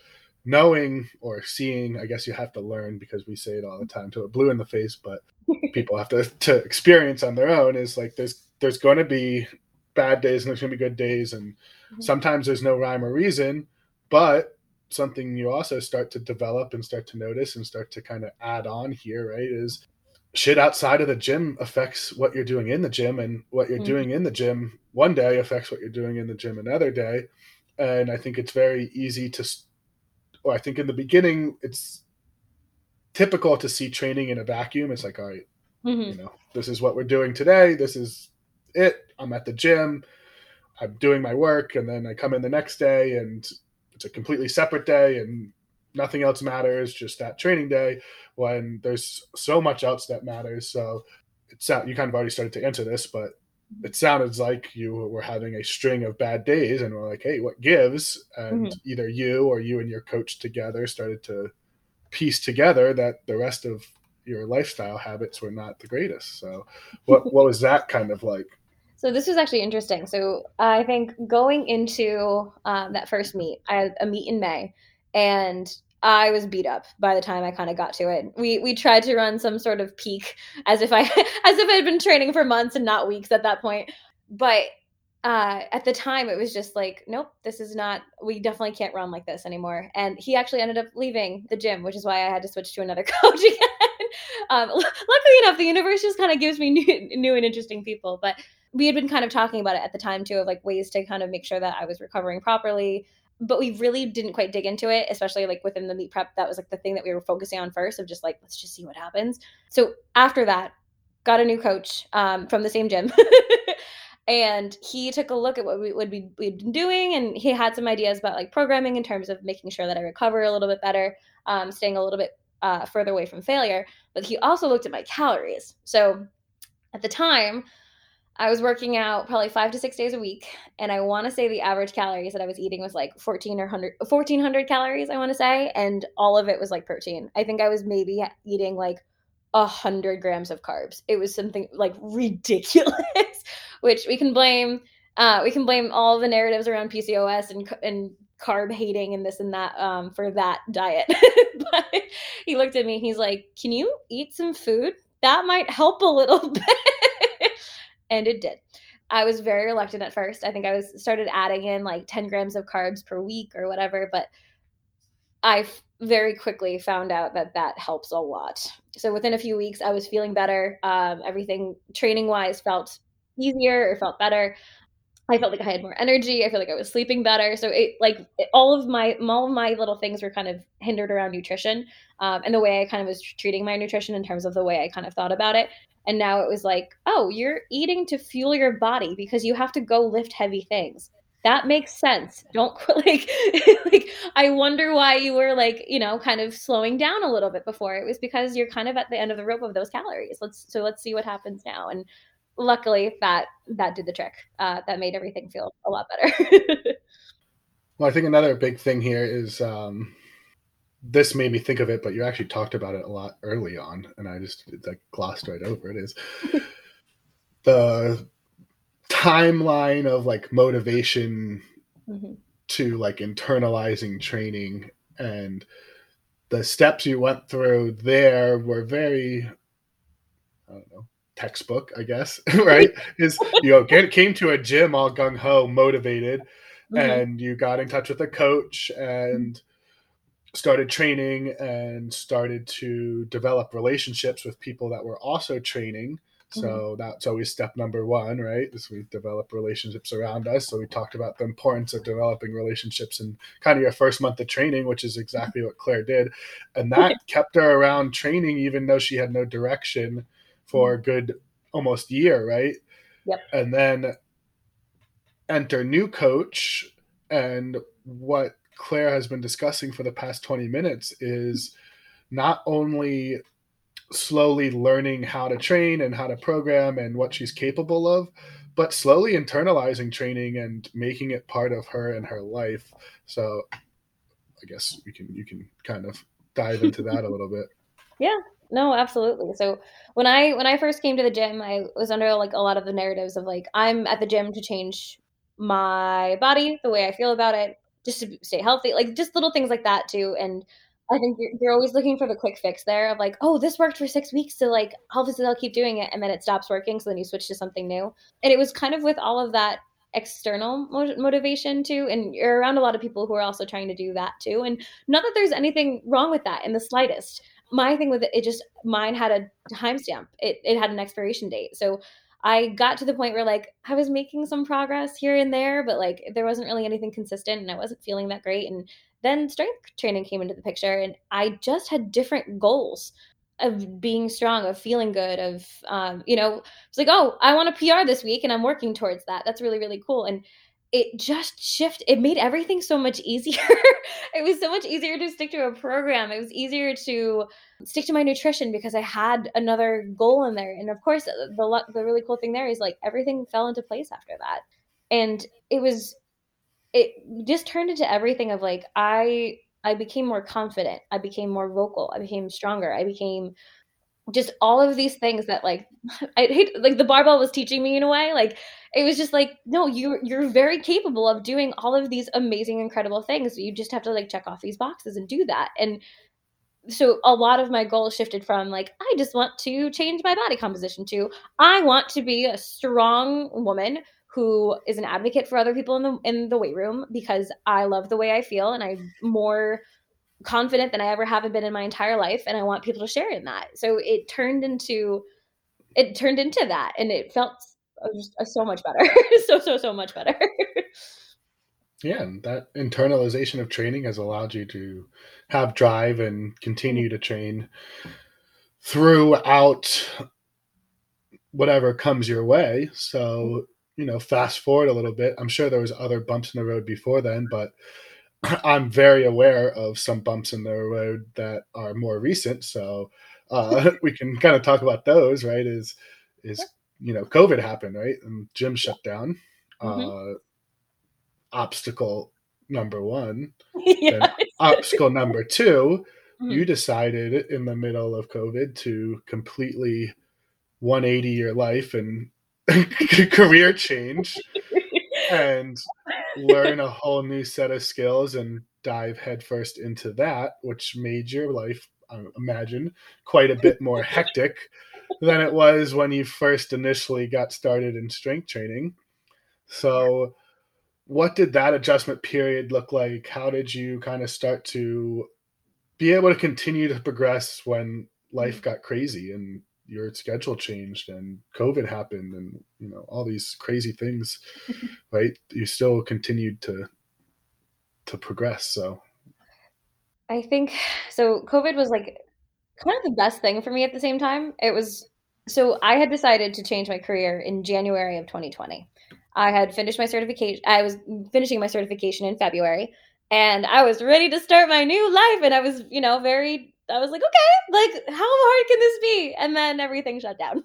knowing or seeing, I guess you have to learn because we say it all the time till we're blue in the face, but people have to experience on their own, is like there's going to be bad days and there's going to be good days, and sometimes there's no rhyme or reason, but something you also start to develop and start to notice and start to kind of add on here, right, is shit outside of the gym affects what you're doing in the gym, and what you're doing in the gym one day affects what you're doing in the gym another day. And I think it's very easy or I think in the beginning it's typical to see training in a vacuum. It's like, all right, this is what we're doing today. This is it. I'm at the gym. I'm doing my work. And then I come in the next day and it's a completely separate day and nothing else matters, just that training day, when there's so much else that matters. So you kind of already started to answer this, but it sounded like you were having a string of bad days and we're like, hey, what gives? And either you or you and your coach together started to piece together that the rest of your lifestyle habits were not the greatest. So what was that kind of like? So this was actually interesting. So I think going into that first meet, I had a meet in May, and I was beat up by the time I kind of got to it. We tried to run some sort of peak as if I had been training for months and not weeks at that point. But at the time, it was just like, nope, we definitely can't run like this anymore. And he actually ended up leaving the gym, which is why I had to switch to another coach again. Luckily enough, the universe just kind of gives me new and interesting people. But we had been kind of talking about it at the time too, of like ways to kind of make sure that I was recovering properly. But we really didn't quite dig into it, especially like within the meet prep. That was like the thing that we were focusing on first, of just like, let's just see what happens. So after that, got a new coach from the same gym. And he took a look at what we'd been doing, and he had some ideas about like programming in terms of making sure that I recover a little bit better, staying a little bit further away from failure. But he also looked at my calories. So at the time, I was working out probably 5 to 6 days a week, and I want to say the average calories that I was eating was like 1,400 calories, I want to say, and all of it was like protein. I think I was maybe eating like 100 grams of carbs. It was something like ridiculous, which we can blame all the narratives around PCOS and carb hating and this and that for that diet. But he looked at me, he's like, can you eat some food? That might help a little bit. And it did. I was very reluctant at first. I think I started adding in like 10 grams of carbs per week or whatever, but I very quickly found out that helps a lot. So within a few weeks, I was feeling better. Everything training wise felt easier or felt better. I felt like I had more energy. I feel like I was sleeping better. So all of my little things were kind of hindered around nutrition and the way I kind of was treating my nutrition in terms of the way I kind of thought about it. And now it was like, oh, you're eating to fuel your body because you have to go lift heavy things. That makes sense. Don't like I wonder why you were like, kind of slowing down a little bit before. It was because you're kind of at the end of the rope of those calories. Let's see what happens now. And luckily that did the trick. That made everything feel a lot better. Well, I think another big thing here is this made me think of it, but you actually talked about it a lot early on, and I just like glossed right over it, is the timeline of like motivation to like internalizing training, and the steps you went through there were very, I don't know, textbook, I guess, right? Is came to a gym all gung-ho, motivated, and you got in touch with a coach and started training and started to develop relationships with people that were also training. So that's always step number one, right? Is we develop relationships around us. So we talked about the importance of developing relationships in kind of your first month of training, which is exactly what Claire did. And that kept her around training, even though she had no direction for a good almost year, right? Yep. And then enter new coach, and what Claire has been discussing for the past 20 minutes is not only slowly learning how to train and how to program and what she's capable of, but slowly internalizing training and making it part of her and her life. So I guess you can kind of dive into that a little bit. Yeah, no, absolutely. So when I first came to the gym, I was under like a lot of the narratives of like, I'm at the gym to change my body, the way I feel about it, just to stay healthy, like just little things like that too. And I think you're always looking for the quick fix there of like, oh, this worked for 6 weeks, so like obviously I'll keep doing it, and then it stops working, so then you switch to something new. And it was kind of with all of that external motivation too, and you're around a lot of people who are also trying to do that too, and not that there's anything wrong with that in the slightest. My thing with it just, mine had a timestamp. It had an expiration date, so I got to the point where like I was making some progress here and there, but like there wasn't really anything consistent, and I wasn't feeling that great. And then strength training came into the picture, and I just had different goals of being strong, of feeling good, of it's like, oh, I want a PR this week, and I'm working towards that. That's really, really cool. And it just it made everything so much easier. It was so much easier to stick to a program. It was easier to stick to my nutrition because I had another goal in there. And of course, the really cool thing there is like everything fell into place after that. And it just turned into everything of like, I became more confident. I became more vocal. I became stronger. I became just all of these things that like, I hate, like the barbell was teaching me in a way. Like it was just like, no, you're very capable of doing all of these amazing, incredible things. You just have to like check off these boxes and do that. And so a lot of my goals shifted from like, I just want to change my body composition to I want to be a strong woman who is an advocate for other people in the weight room because I love the way I feel, and I'm more confident than I ever have been in my entire life, and I want people to share in that. So it turned into that, and it felt just so much better. so much better. Yeah, and that internalization of training has allowed you to have drive and continue to train throughout whatever comes your way. So, fast forward a little bit. I'm sure there was other bumps in the road before then, but I'm very aware of some bumps in the road that are more recent. So we can kind of talk about those, right? Is COVID happened, right? And gym shut down. Obstacle number one. Yes. Then obstacle number two, you decided in the middle of COVID to completely 180 your life and career change and learn a whole new set of skills and dive headfirst into that, which made your life, I imagine, quite a bit more hectic than it was when you first initially got started in strength training. So what did that adjustment period look like? How did you kind of start to be able to continue to progress when life got crazy and your schedule changed and COVID happened and, all these crazy things, right? You still continued to progress. So I think, so COVID was like kind of the best thing for me at the same time. So I had decided to change my career in January of 2020. I had finished my certification. I was finishing my certification in February, and I was ready to start my new life. And I was, I was like, okay, like how hard can this be? And then everything shut down.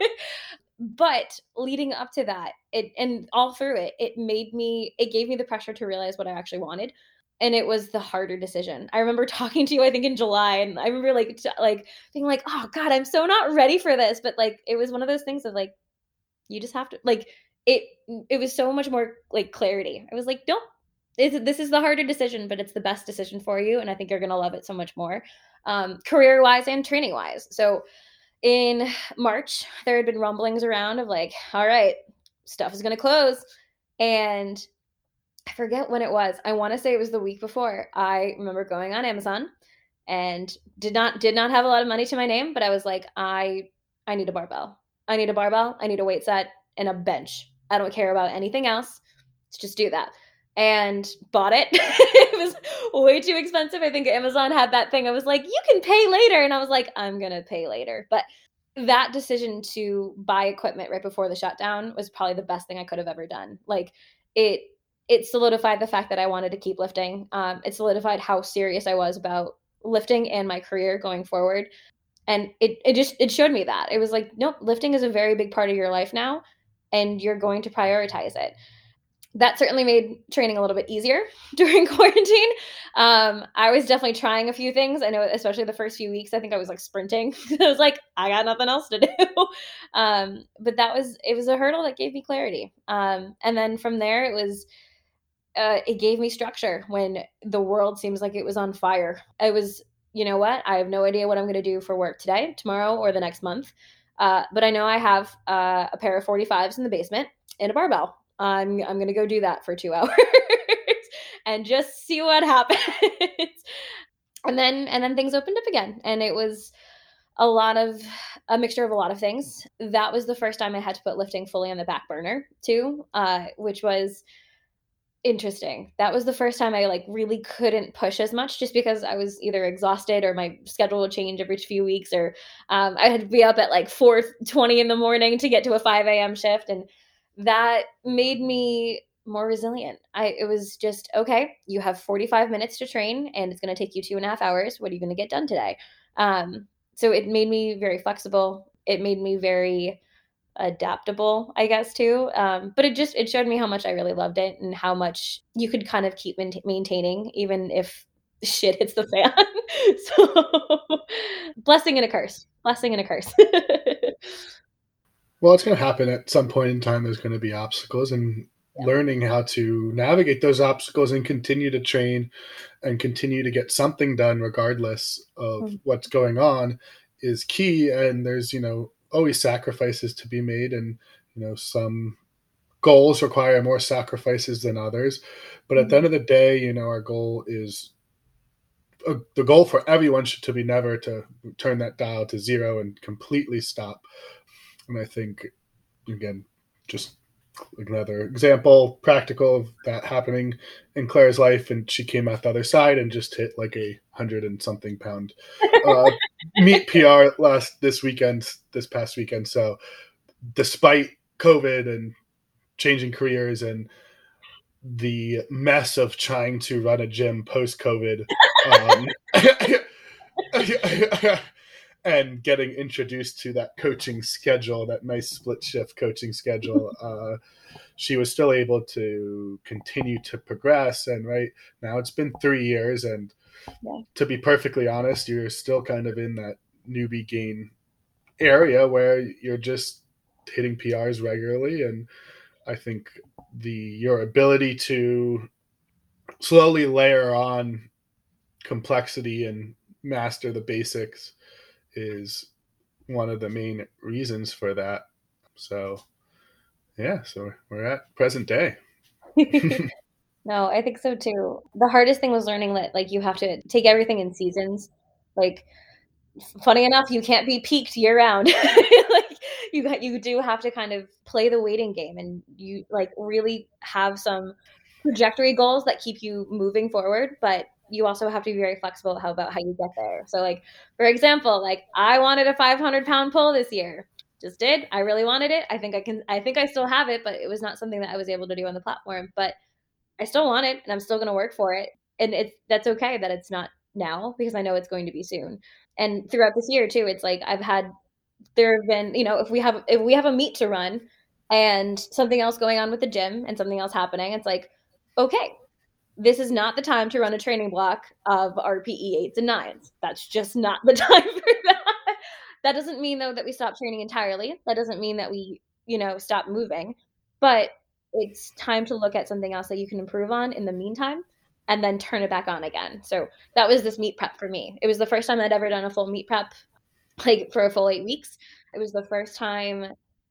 But leading up to that, and all through it, it gave me the pressure to realize what I actually wanted. And it was the harder decision. I remember talking to you, I think in July, and I remember like being like, oh God, I'm so not ready for this. But like, it was one of those things of like, you just have to like, it was so much more like clarity. I was like, this is the harder decision, but it's the best decision for you. And I think you're going to love it so much more, career wise and training wise. So in March, there had been rumblings around of like, all right, stuff is going to close. And I forget when it was. I want to say it was the week before. I remember going on Amazon and did not have a lot of money to my name, but I was like, I need a barbell. I need a barbell. I need a weight set and a bench. I don't care about anything else. Let's just do that. And bought it. It was way too expensive. I think Amazon had that thing. I was like, you can pay later. And I was like, I'm going to pay later. But that decision to buy equipment right before the shutdown was probably the best thing I could have ever done. Like it solidified the fact that I wanted to keep lifting. It solidified how serious I was about lifting and my career going forward. And it showed me that. It was like, nope, lifting is a very big part of your life now, and you're going to prioritize it. That certainly made training a little bit easier during quarantine. I was definitely trying a few things. I know, especially the first few weeks, I think I was like sprinting. I was like, I got nothing else to do. But it was a hurdle that gave me clarity. And then from there, it was it gave me structure when the world seems like it was on fire. I was, you know what? I have no idea what I'm going to do for work today, tomorrow, or the next month. But I know I have a pair of 45s in the basement and a barbell. I'm going to go do that for 2 hours and just see what happens. And then things opened up again, and it was a mixture of a lot of things. That was the first time I had to put lifting fully on the back burner too, which was interesting. That was the first time I like really couldn't push as much, just because I was either exhausted or my schedule would change every few weeks, or I had to be up at like 4:20 in the morning to get to a 5 a.m. shift. And that made me more resilient. It was just, okay, you have 45 minutes to train and it's going to take you 2.5 hours. What are you going to get done today? So it made me very flexible. It made me very adaptable, I guess, too. But it showed me how much I really loved it and how much you could kind of keep maintaining even if shit hits the fan. So blessing and a curse. Well, it's going to happen at some point in time. There's going to be obstacles, and learning how to navigate those obstacles and continue to train and continue to get something done regardless of what's going on is key. And there's, always sacrifices to be made, and, some goals require more sacrifices than others. But at the end of the day, our goal is the goal for everyone should be never to turn that dial to zero and completely stop. And I think, again, just another example, practical of that happening in Claire's life, and she came out the other side and just hit like a 100 and something pound meet PR this past weekend. So despite COVID and changing careers and the mess of trying to run a gym post-COVID, and getting introduced to that coaching schedule, that nice split shift coaching schedule, she was still able to continue to progress. And right now it's been 3 years, and to be perfectly honest, you're still kind of in that newbie gain area where you're just hitting PRs regularly. And I think your ability to slowly layer on complexity and master the basics is one of the main reasons for that. So we're at present day. No, I think so too. The hardest thing was learning that like you have to take everything in seasons. Like, funny enough, you can't be peaked year round. Like you do have to kind of play the waiting game, and you like really have some trajectory goals that keep you moving forward, but you also have to be very flexible about how you get there. So like, for example, like I wanted a 500-pound pull this year. Just did. I really wanted it. I think I still have it, but it was not something that I was able to do on the platform. But I still want it, and I'm still going to work for it. And that's okay that it's not now, because I know it's going to be soon. And throughout this year too, it's like there have been, if we have a meet to run and something else going on with the gym and something else happening, it's like, okay, this is not the time to run a training block of RPE 8s and 9s. That's just not the time for that. That doesn't mean though that we stop training entirely. That doesn't mean that we, stop moving, but it's time to look at something else that you can improve on in the meantime, and then turn it back on again. So that was this meet prep for me. It was the first time I'd ever done a full meet prep, like for a full 8 weeks. It was the first time,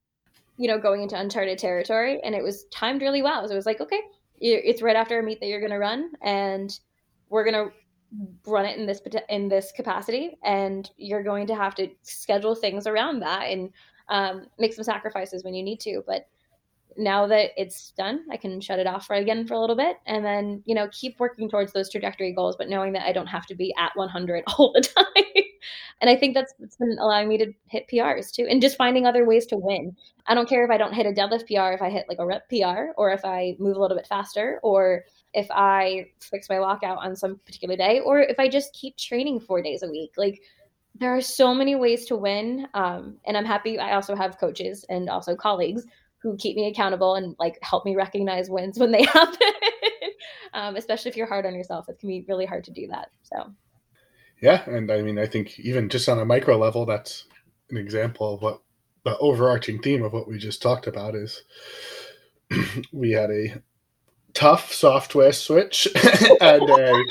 going into uncharted territory, and it was timed really well. So it was like, okay, it's right after a meet that you're going to run, and we're going to run it in this capacity, and you're going to have to schedule things around that and make some sacrifices when you need to. But now that it's done, I can shut it off again for a little bit, and then, keep working towards those trajectory goals, but knowing that I don't have to be at 100 all the time. And I think that's what's been allowing me to hit PRs too, and just finding other ways to win. I don't care if I don't hit a deadlift PR, if I hit like a rep PR, or if I move a little bit faster, or if I fix my lockout on some particular day, or if I just keep training 4 days a week. Like, there are so many ways to win. And I'm happy I also have coaches and also colleagues who keep me accountable and like help me recognize wins when they happen. Especially if you're hard on yourself, it can be really hard to do that. So. Yeah. And I mean, I think even just on a micro level, that's an example of what the overarching theme of what we just talked about is. We had a tough software switch and a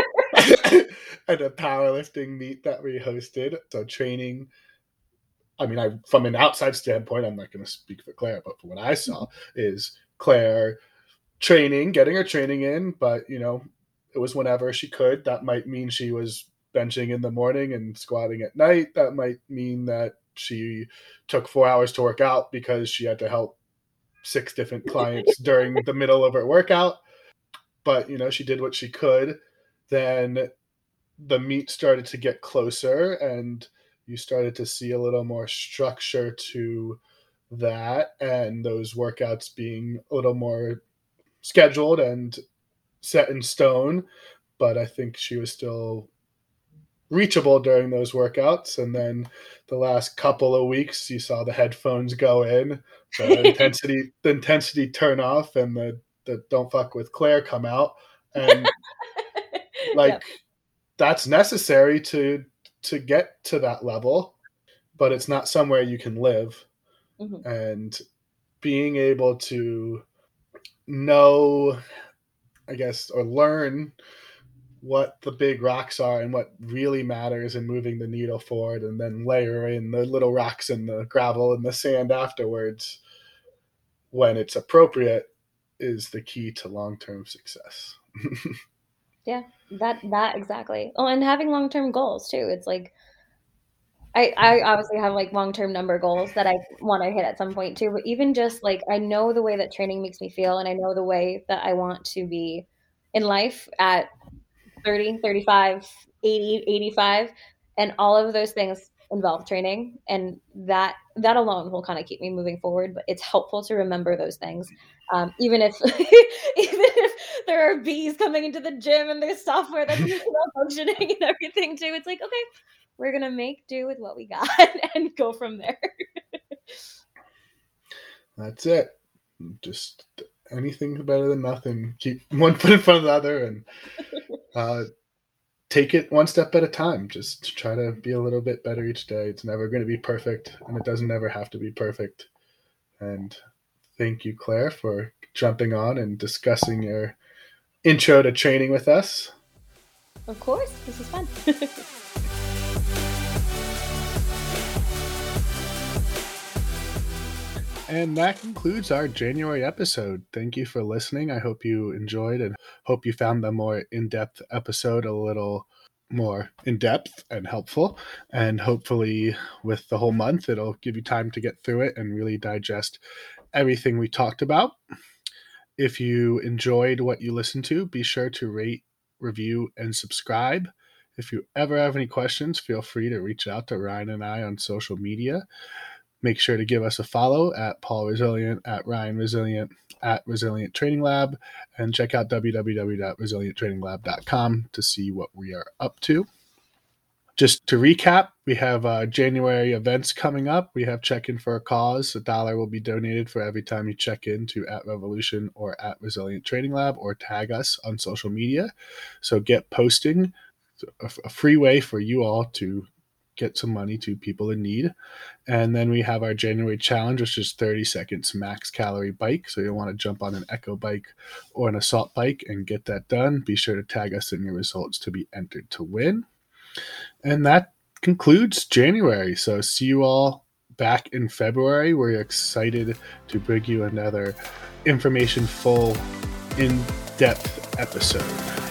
and a powerlifting meet that we hosted. So training, I mean, from an outside standpoint, I'm not going to speak for Claire, but from what I saw is Claire getting her training in, but it was whenever she could. That might mean she was benching in the morning and squatting at night. That might mean that she took 4 hours to work out because she had to help 6 different clients during the middle of her workout. But, she did what she could. Then the meet started to get closer and you started to see a little more structure to that, and those workouts being a little more scheduled and set in stone. But I think she was still reachable during those workouts. And then the last couple of weeks, you saw the headphones go in, the intensity turn off, and the don't fuck with Claire come out. And yep. That's necessary to get to that level, but it's not somewhere you can live. Mm-hmm. And being able to know, I guess, or learn what the big rocks are and what really matters in moving the needle forward, and then layer in the little rocks and the gravel and the sand afterwards when it's appropriate, is the key to long-term success. Yeah, that exactly. Oh, and having long-term goals too. It's like I obviously have like long-term number goals that I want to hit at some point too, but even just like, I know the way that training makes me feel, and I know the way that I want to be in life at 30, 35, 80, 85, and all of those things involve training, and that alone will kind of keep me moving forward. But it's helpful to remember those things, even if there are bees coming into the gym and there's software that's functioning and everything too. It's like, okay, we're gonna make do with what we got and go from there. That's it. Just anything better than nothing. Keep one foot in front of the other and take it one step at a time. Just try to be a little bit better each day. It's never going to be perfect, and it doesn't ever have to be perfect. And thank you, Claire, for jumping on and discussing your intro to training with us. Of course. This is fun. And that concludes our January episode. Thank you for listening. I hope you enjoyed and hope you found the more in-depth episode a little more in-depth and helpful. And hopefully with the whole month, it'll give you time to get through it and really digest everything we talked about. If you enjoyed what you listened to, be sure to rate, review, and subscribe. If you ever have any questions, feel free to reach out to Ryan and I on social media. Make sure to give us a follow at Paul Resilient, at Ryan Resilient, at Resilient Training Lab, and check out www.resilienttraininglab.com to see what we are up to. Just to recap, we have January events coming up. We have Check In for a Cause. $1 will be donated for every time you check in to @Revolution or @Resilient Training Lab or tag us on social media. So get posting. It's a free way for you all to get some money to people in need. And then we have our January challenge, which is 30 seconds max calorie bike. So you'll want to jump on an Echo bike or an Assault bike and get that done. Be sure to tag us in your results to be entered to win. And that concludes January. So see you all back in February. We're excited to bring you another information full, in-depth episode.